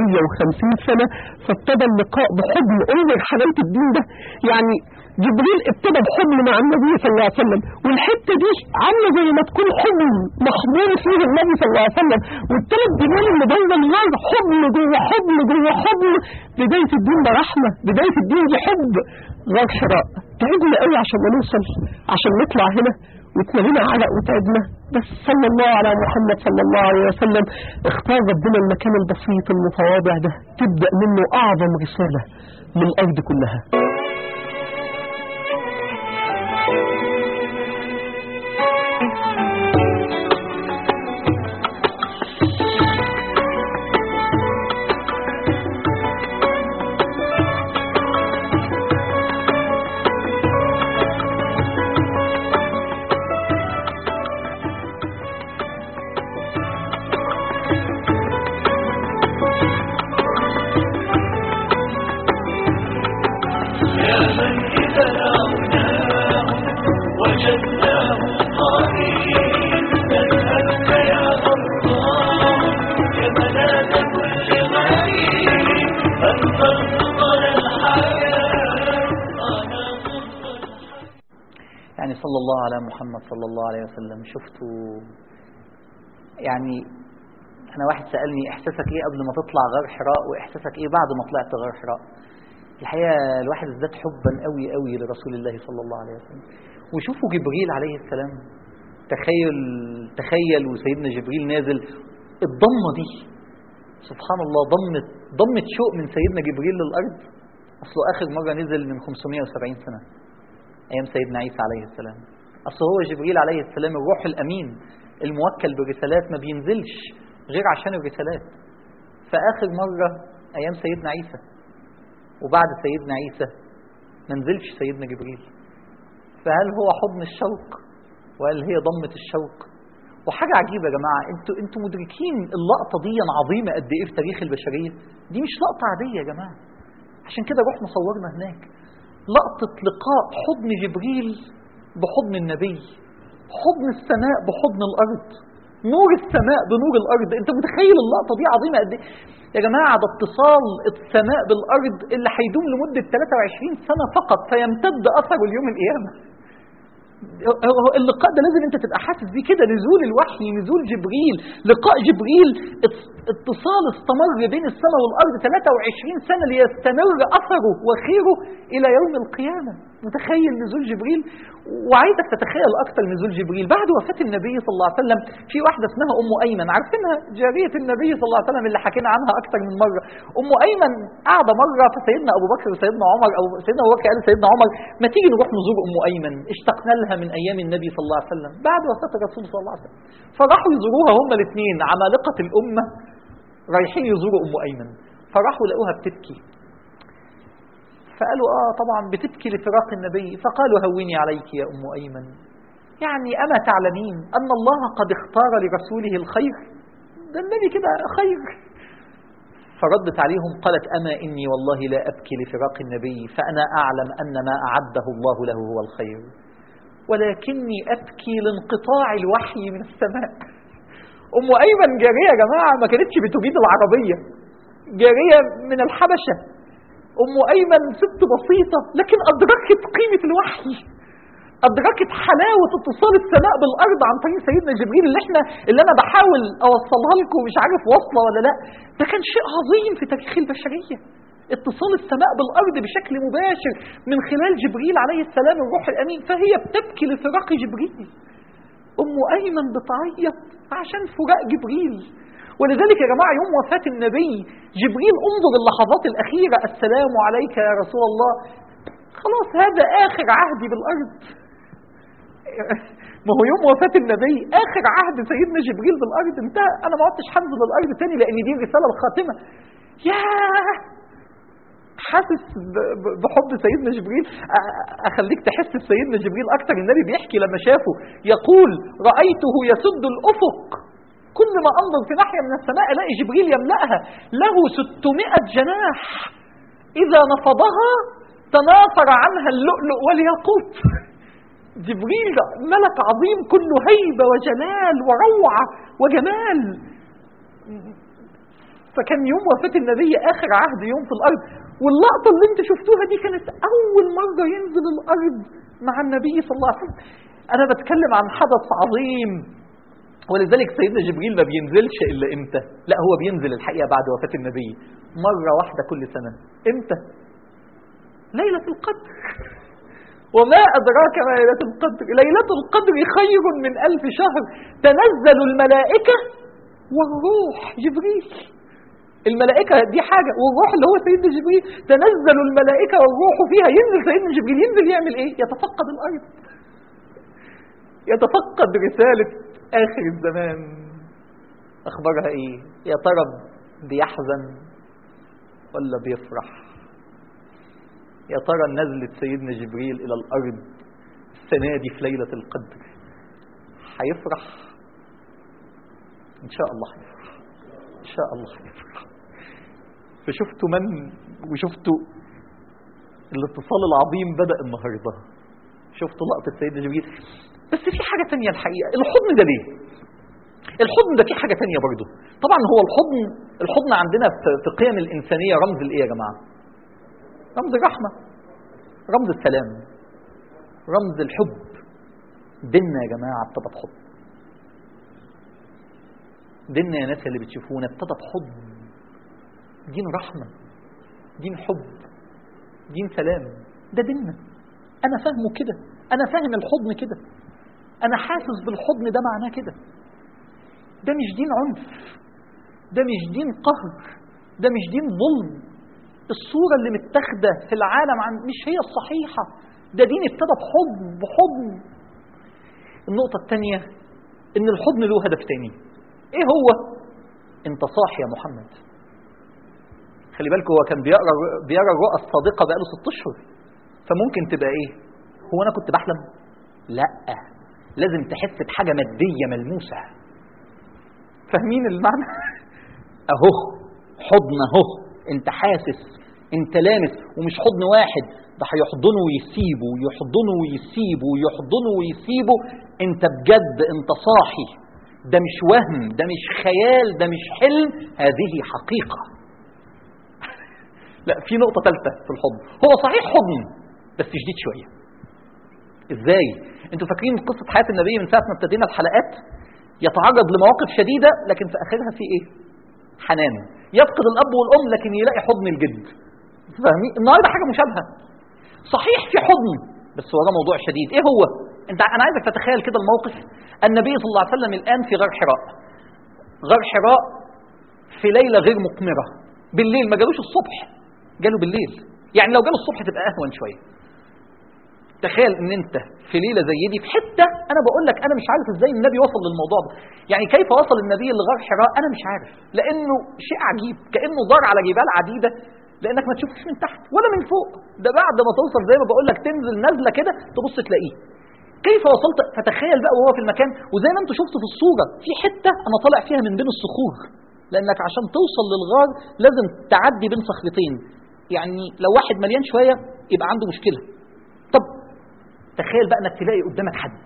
650 سنة. فابتدى اللقاء بحضن. انظر حلاوة الدين ده. يعني جبريل ابتدى بحضن مع النبي صلى الله عليه وسلم، والحتة دي عاملة زي ما تكون حضن محضور فيه النبي صلى الله عليه وسلم، والثلاث جبال اللي بين الغار حضن جوه حضن جوه حضن. بداية الدين ده رحمة، بداية الدين دي حب. غار حراء تعبنا قوي عشان ما نوصل، عشان نطلع هنا واتنهينا علق وتعبنا، بس صلى الله على محمد صلى الله عليه وسلم. اختار ربنا المكان البسيط المتواضع ده تبدأ منه أعظم رسالة للأرض كلها. يعني صلى الله على محمد صلى الله عليه وسلم. شفتوا يعني أنا واحد سألني إحساسك إيه قبل ما تطلع غار حراء وإحساسك إيه بعد ما طلعت غار حراء. الحقيقة الواحد ازداد حبا قوي قوي لرسول الله صلى الله عليه وسلم. وشوفوا جبريل عليه السلام، تخيل وسيدنا جبريل نازل، الضمة دي سبحان الله ضمت شوق من سيدنا جبريل للأرض. أصله آخر مرة نزل من 570 سنة أيام سيدنا عيسى عليه السلام. أصله هو جبريل عليه السلام الروح الأمين الموكل بالرسالات، ما بينزلش غير عشان الرسالات. فآخر مرة أيام سيدنا عيسى، وبعد سيدنا عيسى ما نزلش سيدنا جبريل. فهل هو حضن الشوق وهل هي ضمة الشوق؟ وحاجة عجيبة يا جماعة، انتوا مدركين اللقطة دي عظيمة قد ايه في تاريخ البشرية؟ دي مش لقطة عادية يا جماعة. عشان كده رحنا صورنا هناك لقطة لقاء حضن جبريل بحضن النبي، حضن السماء بحضن الأرض، نور السماء بنور الأرض. أنت متخيل اللقطة دي عظيمة قد إيه؟ يا جماعة ده اتصال السماء بالأرض اللي هيدوم لمدة 23 سنة فقط، فيمتد أثره اليوم القيامة. اللقاء ده لازم انت تبقى حاسس بيه كده، نزول الوحي، نزول جبريل، لقاء جبريل، اتصال استمر بين السماء والأرض 23 سنة ليستمر أثره وخيره إلى يوم القيامة. متخيل نزول جبريل؟ وعايزك تتخيل أكتر نزول جبريل بعد وفاة النبي صلى الله عليه وسلم. في واحدة اسمها أم أيمن، عارفينها؟ جارية النبي صلى الله عليه وسلم اللي حكينا عنها أكتر من مرة. أم أيمن قاعدة مرة فسيدنا أبو بكر وسيدنا عمر، أو سيدنا أبو بكر قال سيدنا عمر ما تيجي نروح نزور أم أيمن، اشتقنا لها من أيام النبي صلى الله عليه وسلم بعد وفاة الرسول صلى الله عليه وسلم. فراحوا يزوروها هما الاثنين عمالقة الأمة، رايحين يزوروا أم أيمن، فراحوا لقوها بتبكي. فقالوا طبعا بتبكي لفراق النبي. فقالوا هوني عليك يا أم أيمن، يعني أما تعلمين أن الله قد اختار لرسوله الخير؟ ده النبي كده خير. فردت عليهم قالت أما إني والله لا أبكي لفراق النبي، فأنا أعلم أن ما أعده الله له هو الخير، ولكني أبكي لانقطاع الوحي من السماء. أم أيمن جارية يا جماعة ما كانتش بتجيد العربية، جارية من الحبشة. أم أيمن ست بسيطة لكن أدركت قيمة الوحي، أدركت حلاوة اتصال السماء بالأرض عن طريق سيدنا جبريل اللي أنا بحاول أوصلها لكم، مش عارف واصلة ولا لا. ده كان شيء عظيم في تاريخ البشرية، اتصال السماء بالأرض بشكل مباشر من خلال جبريل عليه السلام الروح الأمين. فهي بتبكي لفراق جبريل، أم أيمن بتعيط عشان فراق جبريل. ولذلك يا جماعة يوم وفاة النبي جبريل انظر اللحظات الأخيرة، السلام عليك يا رسول الله، خلاص هذا آخر عهدي بالأرض. ما هو يوم وفاة النبي آخر عهد سيدنا جبريل بالأرض انتهى، أنا ما عدتش حنزل الأرض تاني لأن دي الرسالة الخاتمة. ياه، حاسس بحب سيدنا جبريل. أخليك تحس بسيدنا جبريل أكتر. النبي بيحكي لما شافه يقول رأيته يسد الأفق، كل ما أنظر في ناحية من السماء ألاقي جبريل يملأها، له 600 جناح إذا نفضها تناثر عنها اللؤلؤ والياقوت. جبريل ملك عظيم كله هيبة وجلال وروعة وجمال. فكان يوم وفاة النبي آخر عهد يوم في الأرض. واللقطة اللي انت شفتوها دي كانت أول مرة ينزل الأرض مع النبي صلى الله عليه وسلم. أنا بتكلم عن حدث عظيم. ولذلك سيدنا جبريل ما بينزلش إلا إمتى؟ لا، هو بينزل الحقيقة بعد وفاة النبي مرة واحدة كل سنة. إمتى؟ ليلة القدر. وما أدراك ما ليلة القدر؟ ليلة القدر خير من 1000 شهر. تنزل الملائكة والروح. جبريل، الملائكة دي حاجة، والروح اللي هو سيدنا جبريل. تنزل الملائكة والروح فيها. ينزل سيدنا جبريل، ينزل يعمل إيه؟ يتفقد الأرض، يتفقد رسالة آخر الزمان. أخبارها إيه؟ يا ترى بيحزن ولا بيفرح؟ يا ترى نزلت سيدنا جبريل إلى الأرض السنة دي في ليلة القدر هيفرح؟ إن شاء الله هيفرح، إن شاء الله هيفرح. فشفتوا من وشفتوا الاتصال العظيم بدأ النهاردة. شفتوا لقطة سيدنا جبريل. بس في حاجة تانية الحقيقة. الحضن ده ليه؟ الحضن ده في حاجة تانية برضه. طبعا هو الحضن عندنا في قيم الإنسانية رمز الإيه يا جماعة؟ رمز الرحمة، رمز السلام، رمز الحب. ديننا يا جماعة ابتدى بحضن. ديننا يا ناس اللي بتشوفونا ابتدى بحضن. دين رحمة، دين حب، دين سلام. ده ديننا. أنا فاهمه كده، أنا فاهم الحضن كده، أنا حاسس بالحضن ده معناه كده. ده مش دين عنف، ده مش دين قهر، ده مش دين ظلم. الصورة اللي متاخدة في العالم مش هي الصحيحة. ده دين ابتدى بحضن. النقطة الثانية إن الحضن له هدف تاني. إيه هو؟ أنت صاحي يا محمد. خلي بالك هو كان بيرى الرؤى الصادقة بقاله 6 أشهر. فممكن تبقى إيه؟ هو أنا كنت بحلم؟ لا، لازم تحس بحاجة مادية ملموسة. فاهمين المعنى؟ أهو حضن، أهو أنت حاسس، أنت لامس. ومش حضن واحد، ده هيحضنه ويسيبه، يحضنه ويسيبه، يحضنه ويسيبه. أنت بجد أنت صاحي. ده مش وهم، ده مش خيال، ده مش حلم، هذه حقيقة. لا، في نقطة ثالثة في الحضن. هو صحيح حضن بس شديد شوية. ازاي؟ انتوا فاكرين قصة حياة النبي من ساعة ما ابتدينا الحلقات؟ يتعرض لمواقف شديدة لكن في آخرها في ايه؟ حنان. يفقد الأب والأم لكن يلاقي حضن الجد. فاهمين؟ النهارده حاجة مشابهة. صحيح في حضن بس وراه موضوع شديد. ايه هو؟ انا عايزك تتخيل كده الموقف. النبي صلى الله عليه وسلم الآن في غار حراء. غار حراء في ليلة غير مقمرة. بالليل، ما جالوش الصبح، جاله بالليل. يعني لو جاله الصبح تبقى أهون شوية. تخيل ان انت في ليلة زي دي في حتة، انا بقول لك انا مش عارف ازاي النبي وصل للموضوع ده. يعني كيف وصل النبي لغار حراء انا مش عارف، لانه شيء عجيب، كأنه دار على جبال عديدة، لانك ما تشوفش من تحت ولا من فوق. ده بعد ما توصل زي ما بقول لك تنزل نزلة كده تبص تلاقيه. كيف وصلت؟ فتخيل بقى وهو في المكان، وزي ما انتوا شفتوا في الصورة في حتة انا طالع فيها من بين الصخور، لانك عشان توصل للغار لازم تعدي بين صخرتين. يعني لو واحد مليان شوية يبقى عنده مشكلة. طب تخيل بقى انك تلاقي قدامك حد،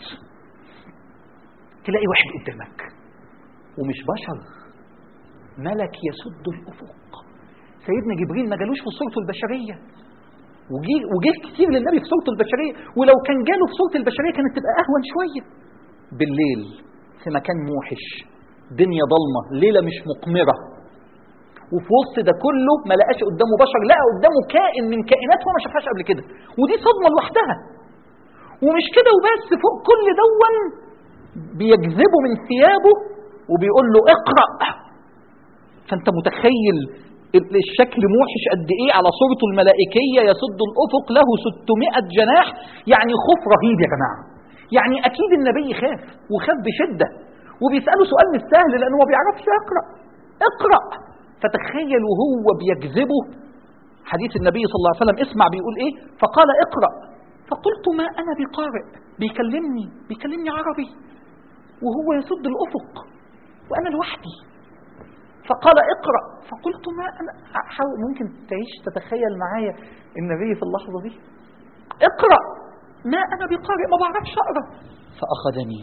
تلاقي واحد قدامك ومش بشر، ملك يسد الافق. سيدنا جبريل ما جالوش في صورته البشريه، وجه كتير للنبي في صورته البشريه، ولو كان جاله في صورته البشريه كانت تبقى اهون شويه. بالليل في مكان موحش، دنيا ضلمه، ليله مش مقمره، وفي وسط ده كله ما لقاش قدامه بشر، لقى قدامه كائن من كائنات هو ما شافهاش قبل كده، ودي صدمه لوحدها. ومش كده وبس، فوق كل دون بيجذبه من ثيابه وبيقول له اقرأ. فانت متخيل الشكل موحش قد ايه على صورته الملائكية، يسد الافق، له 600 جناح، يعني خوف رهيب يا جماعة. يعني اكيد النبي خاف وخاف بشدة، وبيسأله سؤال مش سهل لانه ما بيعرفش يقرأ. اقرأ. فتخيل وهو بيجذبه. حديث النبي صلى الله عليه وسلم اسمع بيقول ايه؟ فقال اقرأ. فقلت ما أنا بقارئ. بيكلمني عربي وهو يسد الأفق وأنا لوحدي. فقال اقرأ. فقلت ما أنا، ممكن تعيش تتخيل معايا النبي في اللحظة دي؟ اقرأ. ما أنا بقارئ، ما بعرفش أقرأ. فأخذني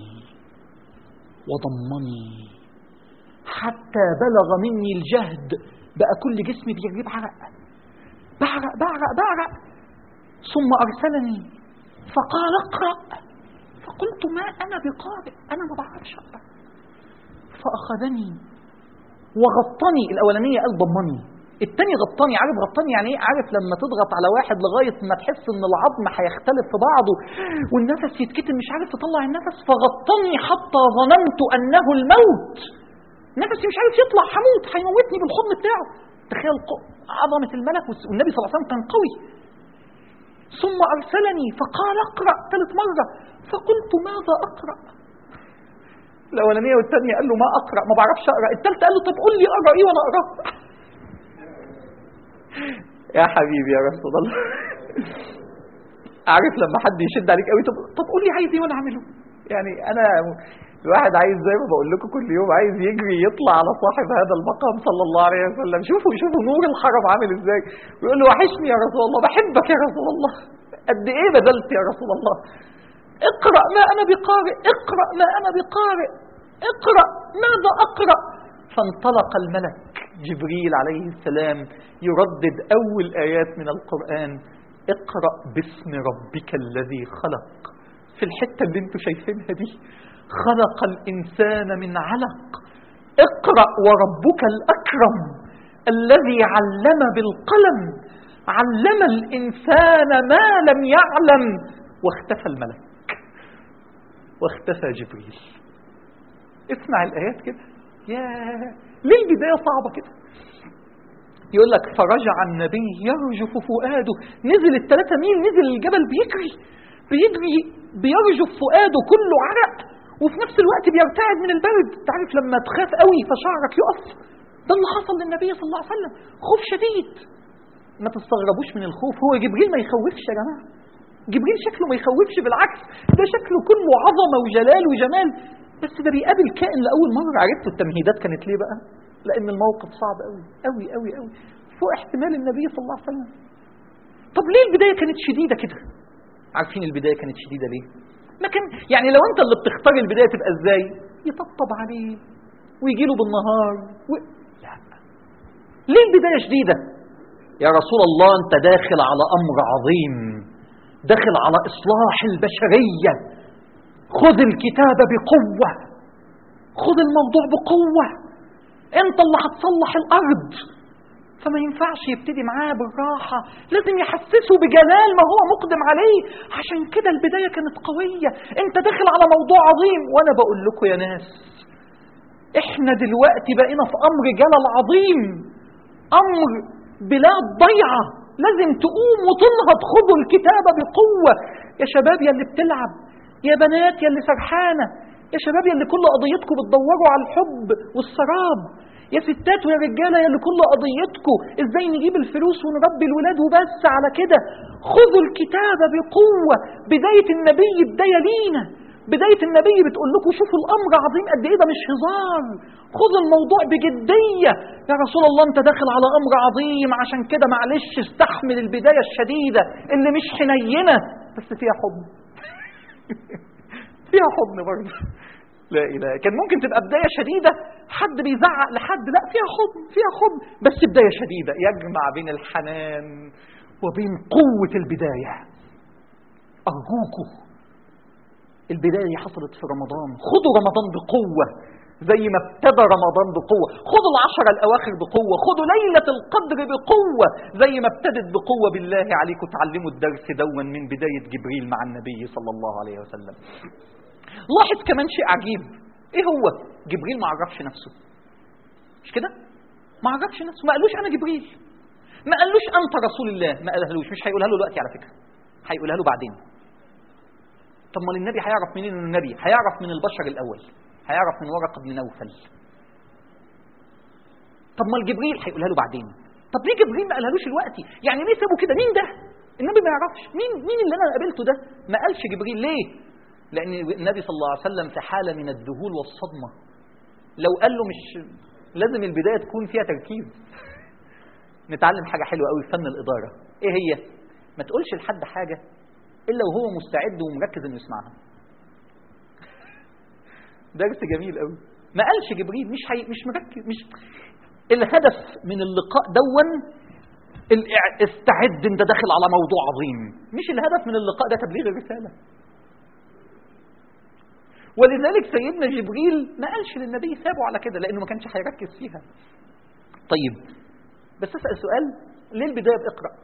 وضمني حتى بلغ مني الجهد، بقى كل جسمي بيجيب عرق، بعرق. ثم أرسلني فقال اقرأ. فقلت ما أنا بقارئ، أنا ما بعرفش أقرأ. فأخذني وغطني. الأولانية قال ضمني، الثاني غطني. عارف غطني يعني إيه؟ عارف لما تضغط على واحد لغاية ما تحس إن العظم هيختلف في بعضه والنفس يتكتم مش عارف تطلع النفس. فغطني حتى ظننت أنه الموت، نفسي مش عارف يطلع، هموت، هيموتني بالحضن بتاعه. تخيل عظمة الملك، والنبي صلى الله عليه وسلم كان قوي. ثم أرسلني فقال اقرأ 3 مرة. فقلت ماذا أقرأ؟ الأولانية والثانية قال له ما أقرأ، ما بعرفش أقرأ. الثالثة قال له طب قول لي أقرأ إيه وأنا أقرأ. يا حبيبي يا رسول الله، عارف لما حد يشد عليك قوي، طب قول لي عايز إيه وأنا أعمله. يعني أنا الواحد عايز زي ما بقول لكم كل يوم، عايز يجري يطلع على صاحب هذا المقام صلى الله عليه وسلم. شوفوا نور الحرم عامل ازاي، ويقول له وحشني يا رسول الله، بحبك يا رسول الله، قد ايه بذلت يا رسول الله. اقرأ ما انا بقارئ، اقرأ ما انا بقارئ، اقرأ ماذا اقرأ. فانطلق الملك جبريل عليه السلام يردد اول ايات من القرآن: اقرأ باسم ربك الذي خلق. في الحتة اللي انتوا شايفينها دي، خلق الإنسان من علق. اقرأ وربك الأكرم الذي علم بالقلم، علم الإنسان ما لم يعلم. واختفى الملك واختفى جبريل. اسمع الآيات كده، ليه البداية صعبة كده؟ يقول لك فرجع النبي يرجف فؤاده. نزل 3 ميل، نزل الجبل بيجري بيرجف فؤاده كله عرق، وفي نفس الوقت بيرتعد من البرد. تعرف لما تخاف قوي فشعرك يقف؟ ده اللي حصل للنبي صلى الله عليه وسلم، خوف شديد. ما تستغربوش من الخوف، هو جبريل ما يخوفش يا جماعة. جبريل شكله ما يخوفش، بالعكس ده شكله كله عظمة وجلال وجمال. بس ده بيقابل كائن لأول مرة. عرفتوا التمهيدات كانت ليه بقى؟ لأن الموقف صعب قوي قوي قوي قوي، فوق احتمال النبي صلى الله عليه وسلم. طب ليه البداية كانت شديدة كده؟ عارفين البداية كانت شديدة ليه؟ ما كان يعني لو انت اللي بتختار البداية تبقى ازاي؟ يطبطب عليه ويجي له بالنهار لا. ليه البداية شديدة؟ يا رسول الله أنت داخل على أمر عظيم، داخل على إصلاح البشرية، خذ الكتاب بقوة، خذ الموضوع بقوة، أنت اللي هتصلح الأرض. فما ينفعش يبتدي معاه بالراحة، لازم يحسسه بجلال ما هو مقدم عليه. عشان كده البداية كانت قوية، انت داخل على موضوع عظيم. وانا بقول لكم يا ناس، احنا دلوقتي بقينا في امر جلل عظيم، امر بلاد ضيعة، لازم تقوم وتنهض. خذوا الكتاب بقوة. يا شباب يا اللي بتلعب، يا بنات يا اللي سرحانة، يا شباب يا اللي كل قضيتكم بتدوروا على الحب والسراب، يا ستات ويا رجالة يا اللي كل قضيتكم ازاي نجيب الفلوس ونربي الولاد وبس على كده. خذوا الكتاب بقوة. بداية النبي بداية لينا، بداية النبي بتقول لكم شوفوا الأمر عظيم قد ايه، ده مش هزار، خذوا الموضوع بجدية. يا رسول الله انت داخل على أمر عظيم، عشان كده معلش استحمل البداية الشديدة اللي مش حنينة بس فيها حضن. فيها حضن برضه. لا إله. كان ممكن تبقى بداية شديدة حد بيزعق لحد، لا فيها حضن، فيها حضن، بس بداية شديدة يجمع بين الحنان وبين قوة البداية. أرجوكم البداية حصلت في رمضان، خذوا رمضان بقوة زي ما ابتدى رمضان بقوة، خذوا العشر الأواخر بقوة، خذوا ليلة القدر بقوة زي ما ابتدت بقوة. بالله عليكم تعلموا الدرس دون من بداية جبريل مع النبي صلى الله عليه وسلم. لاحظ كمان شيء عجيب، ايه هو؟ جبريل ما عرفش نفسه، مش كده؟ ما عرفش نفسه، ما قالوش انا جبريل، ما قالوش انت رسول الله، ما قالهالوش، مش هيقولها له دلوقتي على فكرة، هيقولها له بعدين. طب ما النبي هيعرف منين انه النبي؟ هيعرف من البشر الاول، هيعرف من ورقة بن نوفل. طب ما الجبريل هيقولها له بعدين. طب ليه جبريل ما قالهالوش دلوقتي؟ يعني ليه سابه كده؟ مين ده؟ النبي ما يعرفش مين اللي انا قابلته ده؟ ما قالش جبريل ليه؟ لأن النبي صلى الله عليه وسلم في حالة من الذهول والصدمة. لو قال له مش لازم البداية تكون فيها تركيز. نتعلم حاجة حلوة قوي في فن الإدارة. إيه هي؟ ما تقولش لحد حاجة إلا وهو مستعد ومركز إنه يسمعها. درس جميل قوي. ما قالش جبريل مش مركز، مش الهدف من اللقاء دون استعد انت داخل على موضوع عظيم، مش الهدف من اللقاء ده تبليغ الرسالة. ولذلك سيدنا جبريل ما قالش للنبي سابه على كده لأنه ما كانش هيركز فيها. طيب بس أسأل سؤال، ليه البداية بإقرأ؟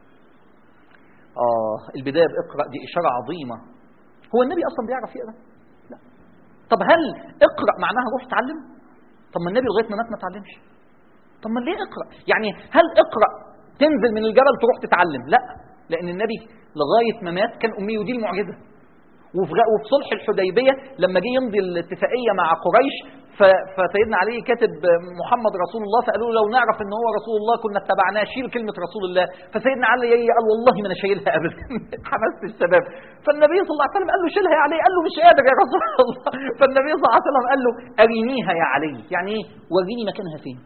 البداية بإقرأ دي إشارة عظيمة. هو النبي أصلا بيعرف يقرأ؟ لا. طب هل اقرأ معناها روح تعلم؟ طب ما النبي لغاية ما مات ما تعلمش. طب ما ليه اقرأ؟ يعني هل اقرأ تنزل من الجبل تروح تتعلم؟ لا، لأن النبي لغاية ما مات كان أمي، ودي المعجزة. وفي صلح الحديبية لما جه يمضي الاتفاقية مع قريش، فسيدنا علي كاتب محمد رسول الله، فقالوا لو نعرف ان هو رسول الله كنا اتبعناه، شيل كلمة رسول الله. فسيدنا علي قال والله ما انا شايلها ابدا. حمست الشباب. فالنبي صلى الله عليه وسلم قال له شيلها يا علي، قال له مش قادر يا رسول الله. فالنبي صلى الله عليه وسلم قال له ارينيها يا علي، يعني ايه؟ وريني مكانها فين.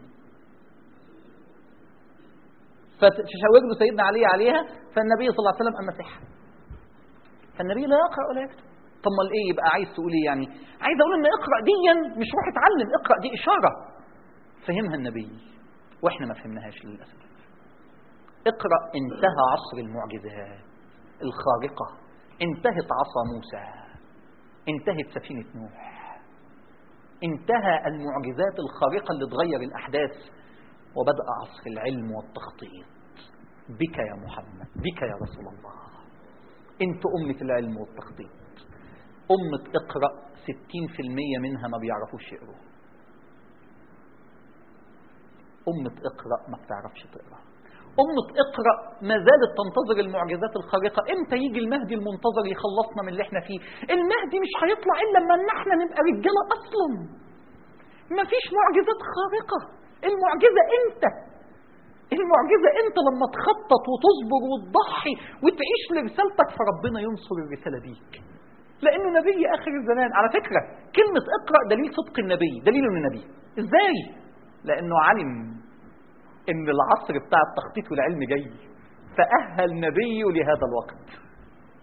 فتشاور له سيدنا علي عليها، فالنبي صلى الله عليه وسلم قام مسحها. فالنبي لا يقرأ ولا يكتب. طب ما ايه يبقى عايز تقول ايه يعني؟ عايز اقول ان اقرأ ديا مش روح اتعلم، اقرأ دي اشارة. فهمها النبي واحنا ما فهمناهاش للاسف. اقرأ انتهى عصر المعجزات الخارقة، انتهت عصا موسى، انتهت سفينة نوح، انتهى المعجزات الخارقة اللي تغير الاحداث، وبدأ عصر العلم والتخطيط. بك يا محمد، بك يا رسول الله. انت أمة العلم والتخطيط. أمة اقرأ 60% منها ما بيعرفوش يقروا. أمة اقرأ ما بتعرفش تقرأ. أمة اقرأ ما زالت تنتظر المعجزات الخارقة. امتى يجي المهدي المنتظر يخلصنا من اللي احنا فيه؟ المهدي مش هيطلع إلا لما احنا نبقى رجالة أصلا. ما فيش معجزات خارقة. المعجزة انت، المعجزة انت لما تخطط وتصبر وتضحي وتعيش لرسالتك، فربنا ينصر الرسالة بيك، لأنه نبي آخر الزمان. على فكرة كلمة اقرأ دليل صدق النبي، دليل انه نبي. ازاي؟ لأنه علم ان العصر بتاع التخطيط والعلم جاي، فأهل نبيه لهذا الوقت.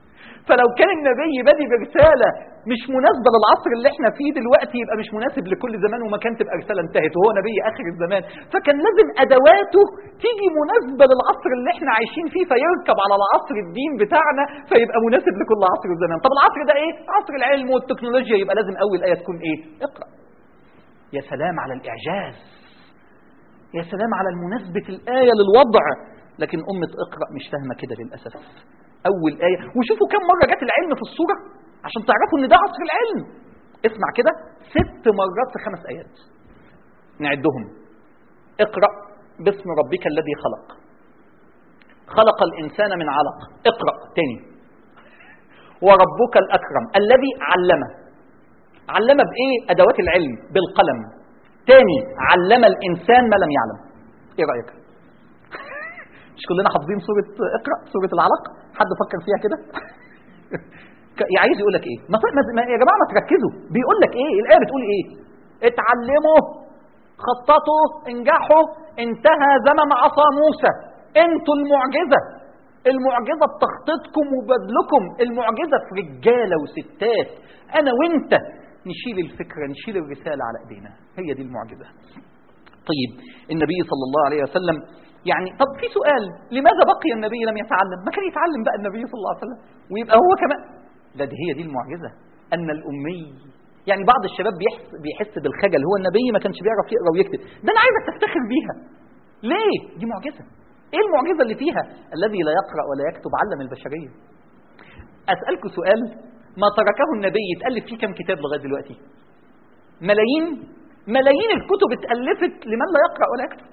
فلو كان النبي بادي برسالة مش مناسبة للعصر اللي احنا فيه دلوقتي، يبقى مش مناسب لكل زمان ومكان، تبقى رسالة انتهت، وهو نبي آخر الزمان. فكان لازم أدواته تيجي مناسبة للعصر اللي احنا عايشين فيه، فيركب على العصر الدين بتاعنا، فيبقى مناسب لكل عصر وزمان. طب العصر ده ايه؟ عصر العلم والتكنولوجيا، يبقى لازم أول آية تكون ايه؟ اقرأ. يا سلام على الإعجاز، يا سلام على مناسبة الآية للوضع. لكن أمة اقرأ مش فاهمة كده للأسف. أول آية، وشوفوا كم مرة جت العلم في السورة عشان تعرفوا إن ده عصر العلم. اسمع كده، 6 مرات في 5 آيات. نعدهم: اقرأ باسم ربك الذي خلق، خلق الإنسان من علق. اقرأ تاني. وربك الأكرم الذي علم. علم بإيه؟ أدوات العلم، بالقلم. تاني، علم الإنسان ما لم يعلم. إيه رأيك؟ مش كلنا حافظين سورة اقرأ، سورة العلق؟ حد فكر فيها كده؟ عايز يقول لك ايه؟ يا جماعة ما تركزوا، بيقول لك ايه؟ الآية بتقول ايه؟ اتعلموا، خططوا، انجحوا، انتهى زمن عصا موسى. انتوا المعجزة، المعجزة بتخطيطكم وبذلكم، المعجزة في رجالة وستات، انا وانت نشيل الفكرة، نشيل الرسالة على ايدينا، هي دي المعجزة. طيب النبي صلى الله عليه وسلم يعني، طب في سؤال، لماذا بقي النبي لم يتعلم؟ ما كان يتعلم بقى النبي صلى الله عليه وسلم ويبقى هو كمان. لا، دي هي دي المعجزة، أن الأمي. يعني بعض الشباب بيحس بالخجل، هو النبي ما كانش بيعرف يقرأ ويكتب. ده أنا عايزك تفتخر بيها. ليه؟ دي معجزة. إيه المعجزة اللي فيها؟ الذي لا يقرأ ولا يكتب علم البشرية. أسألكم سؤال، ما تركه النبي يتألف فيه كم كتاب لغاية دلوقتي؟ ملايين، ملايين الكتب اتألفت لمن لا يقرأ ولا يكتب.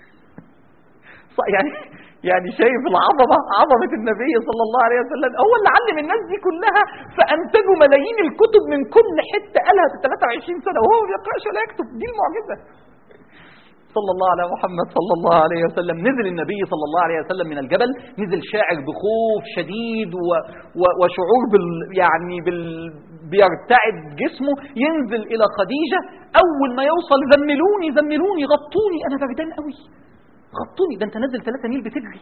يعني شايف العظمة، عظمة النبي صلى الله عليه وسلم، هو اللي علم الناس دي كلها، فأنتجوا ملايين الكتب من كل حتة قالها في 23 سنة وهو ما بيقرأش ولا يكتب. دي المعجزة. صلى الله على محمد صلى الله عليه وسلم. نزل النبي صلى الله عليه وسلم من الجبل، نزل شاعر بخوف شديد وشعور بيرتعد جسمه، ينزل إلى خديجة. أول ما يوصل: زملوني زملوني، غطوني، أنا بردان قوي، غطوني. ده أنت نازل 3 ميل بتجري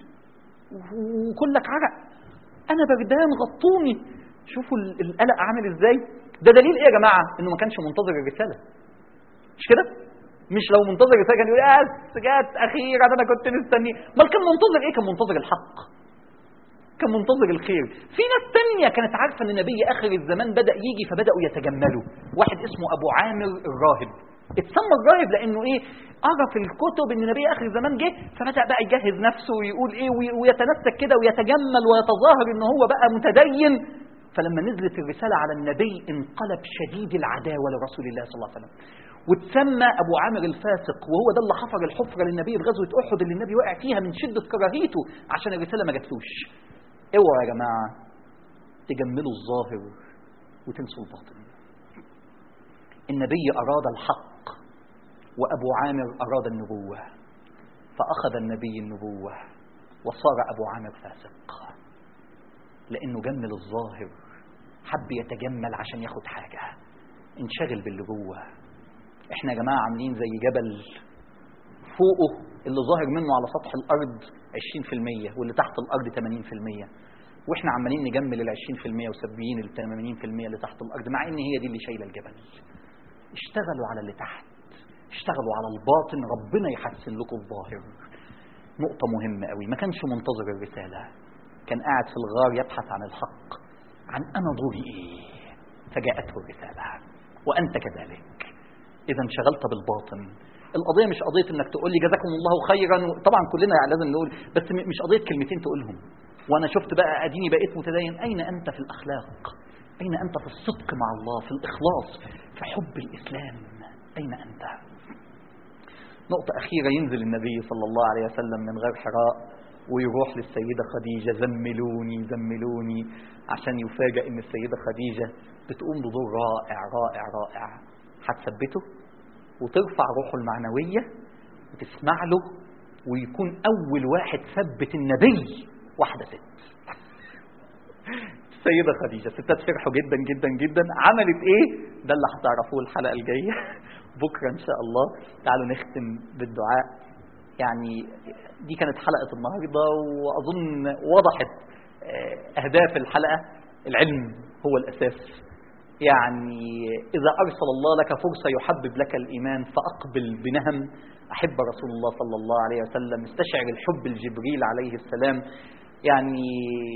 وكلك عرق، أنا بردان، غطوني. شوفوا القلق عامل إزاي. ده دليل إيه يا جماعة؟ إنه ما كانش منتظر الرسالة. مش كده؟ مش لو منتظر الرسالة كان يقول جات أخيرا أنا كنت مستني. بل كان منتظر إيه؟ كان منتظر الحق، كان منتظر الخير. في ناس تانية كانت عارفة ان النبي آخر الزمان بدأ يجي، فبدأوا يتجملوا. واحد اسمه أبو عامر الراهب، اتسمى الراهب لأنه إيه؟ قرأ في الكتب ان النبي آخر الزمان جه، فبدأ بقى يجهز نفسه ويقول إيه ويتنسك كده ويتجمل ويتظاهر إن هو بقى متدين. فلما نزلت الرسالة على النبي انقلب شديد العداوة لرسول الله صلى الله عليه وسلم، وتسمى أبو عامر الفاسق. وهو ده اللي حفر الحفرة للنبي في غزوة أحد اللي النبي وقع فيها من شدة كراهيته عشان الرسالة ما جاتلوش. اوعوا يا جماعة تجملوا الظاهر وتنسوا الباطن. النبي أراد الحق وأبو عامر أراد النبوة، فأخذ النبي النبوة وصار أبو عامر فاسق، لأنه جمل الظاهر، حب يتجمل عشان ياخد حاجة، انشغل باللي جوه. احنا يا جماعة عاملين زي جبل فوقه اللي ظاهر منه على سطح الأرض 20% واللي تحت الأرض 80%، واحنا عمالين نجمل ال 20% وسابين ال 80% اللي تحت الأرض، مع ان هي دي اللي شايله الجبل. اشتغلوا على اللي تحت، اشتغلوا على الباطن، ربنا يحسن لكم الظاهر. نقطة مهمة قوي، ما كانش منتظر الرسالة، كان قاعد في الغار يبحث عن الحق، عن أنا دوري إيه، فجاءته الرسالة وأنت كذلك. إذا انشغلت بالباطن. القضية مش قضية إنك تقول لي جزاكم الله خيرا، طبعا كلنا لازم نقول، بس مش قضية كلمتين تقولهم وأنا شفت بقى أديني بقيت متدين. أين أنت في الأخلاق؟ أين أنت في الصدق مع الله، في الإخلاص، في حب الإسلام؟ أين أنت؟ نقطة أخيرة، ينزل النبي صلى الله عليه وسلم من غار حراء ويروح للسيدة خديجة: زملوني زملوني، عشان يفاجأ إن السيدة خديجة بتقوم بدور رائع رائع رائع، هتثبته وترفع روحه المعنوية وتسمع له، ويكون أول واحد ثبت النبي واحدة ست، السيدة خديجة. ستات فرحوا جدا جدا جدا. عملت إيه؟ ده اللي هتعرفوه الحلقة الجاية بكرة إن شاء الله. تعالوا نختم بالدعاء. يعني دي كانت حلقة النهاردة، وأظن وضحت أهداف الحلقة. العلم هو الأساس. يعني إذا أرسل الله لك فرصة يحبب لك الإيمان فأقبل بنهم. أحب رسول الله صلى الله عليه وسلم، استشعر الحب الجبريل عليه السلام. يعني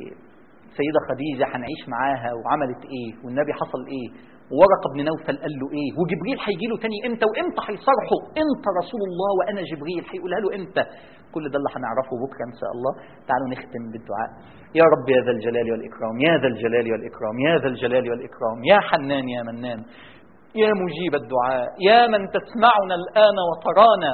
سيدة خديجة هنعيش معاها وعملت إيه، والنبي حصل إيه، وورقة بن نوفل قال له إيه، وجبريل هيجي له تاني إمتى، وإمتى هيصرحه أنت رسول الله وأنا جبريل، هيقولها له إمتى. كل ده اللي هنعرفه بكرة إن شاء الله. تعالوا نختم بالدعاء. يا رب يا ذا الجلال والإكرام، يا ذا الجلال والإكرام، يا ذا الجلال والإكرام، يا حنان يا منان، يا مجيب الدعاء، يا من تسمعنا الآن وترانا،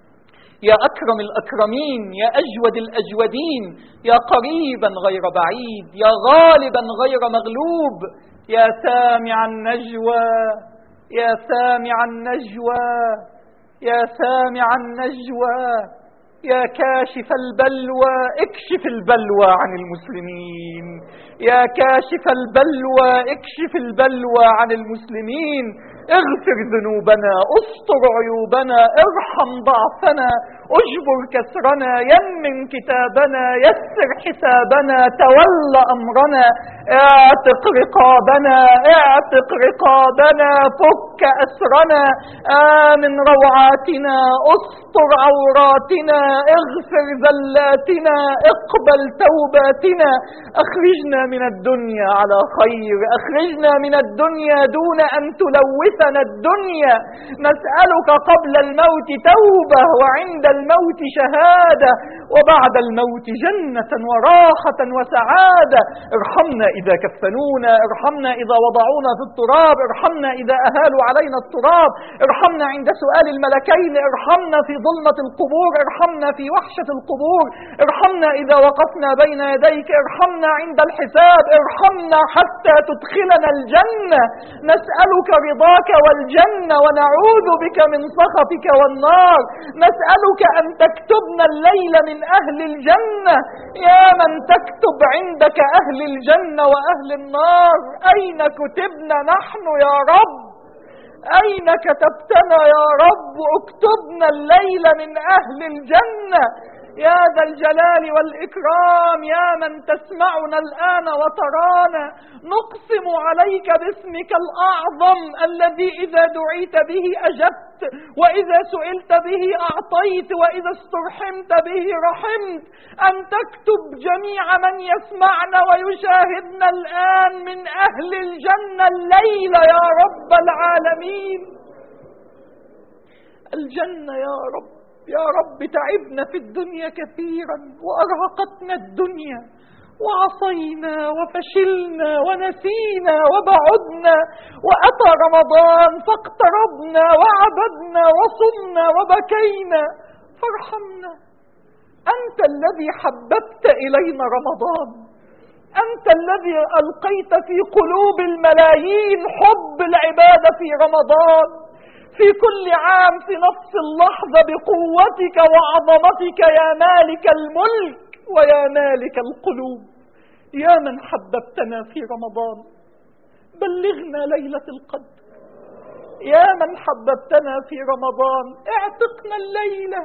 يا أكرم الأكرمين، يا أجود الأجودين، يا قريبا غير بعيد، يا غالبا غير مغلوب، يا سامع النجوى، يا سامع النجوى، يا سامع النجوى، يا كاشف البلوى اكشف البلوى عن المسلمين، يا كاشف البلوى اكشف البلوى عن المسلمين. اغفر ذنوبنا، استر عيوبنا، ارحم ضعفنا، اجبر كسرنا، يمن كتابنا، يسر حسابنا، تول أمرنا، اعتق رقابنا، اعتق رقابنا، فك أسرنا، آمن روعاتنا، استر عوراتنا، اغفر زلاتنا، اقبل توباتنا، اخرجنا من الدنيا على خير، اخرجنا من الدنيا دون أن تلوثنا الدنيا. نسألك قبل الموت توبة، وعند الموت شهادة، وبعد الموت جنة وراحة وسعادة. ارحمنا إذا كفنونا، ارحمنا إذا وضعونا في التراب، ارحمنا إذا أهالوا علينا التراب، ارحمنا عند سؤال الملكين، ارحمنا في ظلمة القبور، ارحمنا في وحشة القبور، ارحمنا إذا وقفنا بين يديك، ارحمنا عند الحساب، ارحمنا حتى تدخلنا الجنة. نسألك رضاك والجنة، ونعوذ بك من سخطك والنار. نسألك أن تكتبنا الليل من أهل الجنة، يا من تكتب عندك أهل الجنة وأهل النار. أين كتبنا نحن يا رب؟ أين كتبتنا يا رب؟ اكتبنا الليل من أهل الجنة يا ذا الجلال والإكرام، يا من تسمعنا الآن وترانا. نقسم عليك باسمك الأعظم الذي إذا دعيت به أجبت، وإذا سئلت به أعطيت، وإذا استرحمت به رحمت، أن تكتب جميع من يسمعنا ويشاهدنا الآن من أهل الجنة الليلة يا رب العالمين. الجنة يا رب، يا رب تعبنا في الدنيا كثيرا، وأرهقتنا الدنيا، وعصينا وفشلنا ونسينا وبعدنا، وأتى رمضان فاقتربنا وعبدنا وصمنا وبكينا. فارحمنا، أنت الذي حببت إلينا رمضان، أنت الذي ألقيت في قلوب الملايين حب العبادة في رمضان، في كل عام في نفس اللحظة بقوتك وعظمتك يا مالك الملك ويا مالك القلوب. يا من حببتنا في رمضان بلغنا ليلة القدر، يا من حببتنا في رمضان اعتقنا الليلة.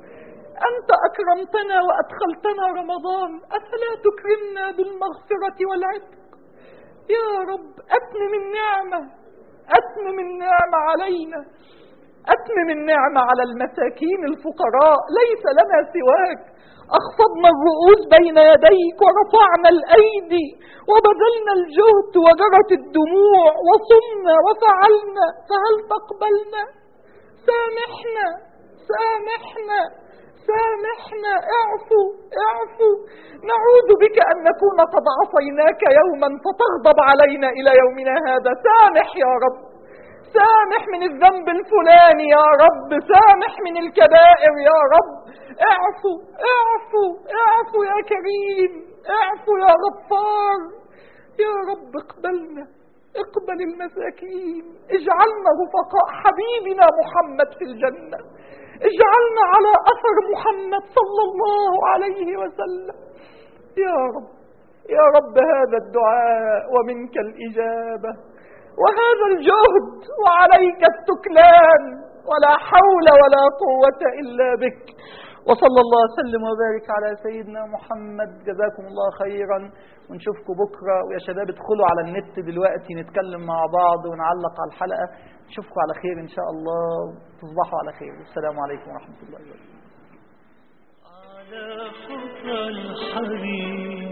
أنت أكرمتنا وأدخلتنا رمضان، أفلا تكرمنا بالمغفرة والعتق؟ يا رب أتمم النعمة، أتمم النعمة علينا، أتمم النعمة على المساكين الفقراء، ليس لنا سواك. أخفضنا الرؤوس بين يديك ورفعنا الأيدي وبذلنا الجهد وجرت الدموع وصمنا وفعلنا، فهل تقبلنا؟ سامحنا، سامحنا، سامحنا، اعفو، اعفو. نعوذ بك أن نكون قد عصيناك يوما فتغضب علينا إلى يومنا هذا. سامح يا رب، سامح من الذنب الفلاني يا رب، سامح من الكبائر يا رب. اعفو، اعفو، اعفو يا كريم، اعفو يا غفار. يا رب اقبلنا، اقبل المساكين، اجعلنا رفقاء حبيبنا محمد في الجنة، اجعلنا على أثر محمد صلى الله عليه وسلم. يا رب، يا رب هذا الدعاء ومنك الإجابة، وهذا الجهد وعليك التكلان، ولا حول ولا قوة إلا بك. وصلى الله وسلم وبارك على سيدنا محمد. جزاكم الله خيرا، ونشوفكم بكرة. ويا شباب ادخلوا على النت دلوقتي نتكلم مع بعض ونعلق على الحلقة. نشوفكم على خير إن شاء الله، تصبحوا على خير. والسلام عليكم ورحمة الله وبركاته. على خطى الحبيب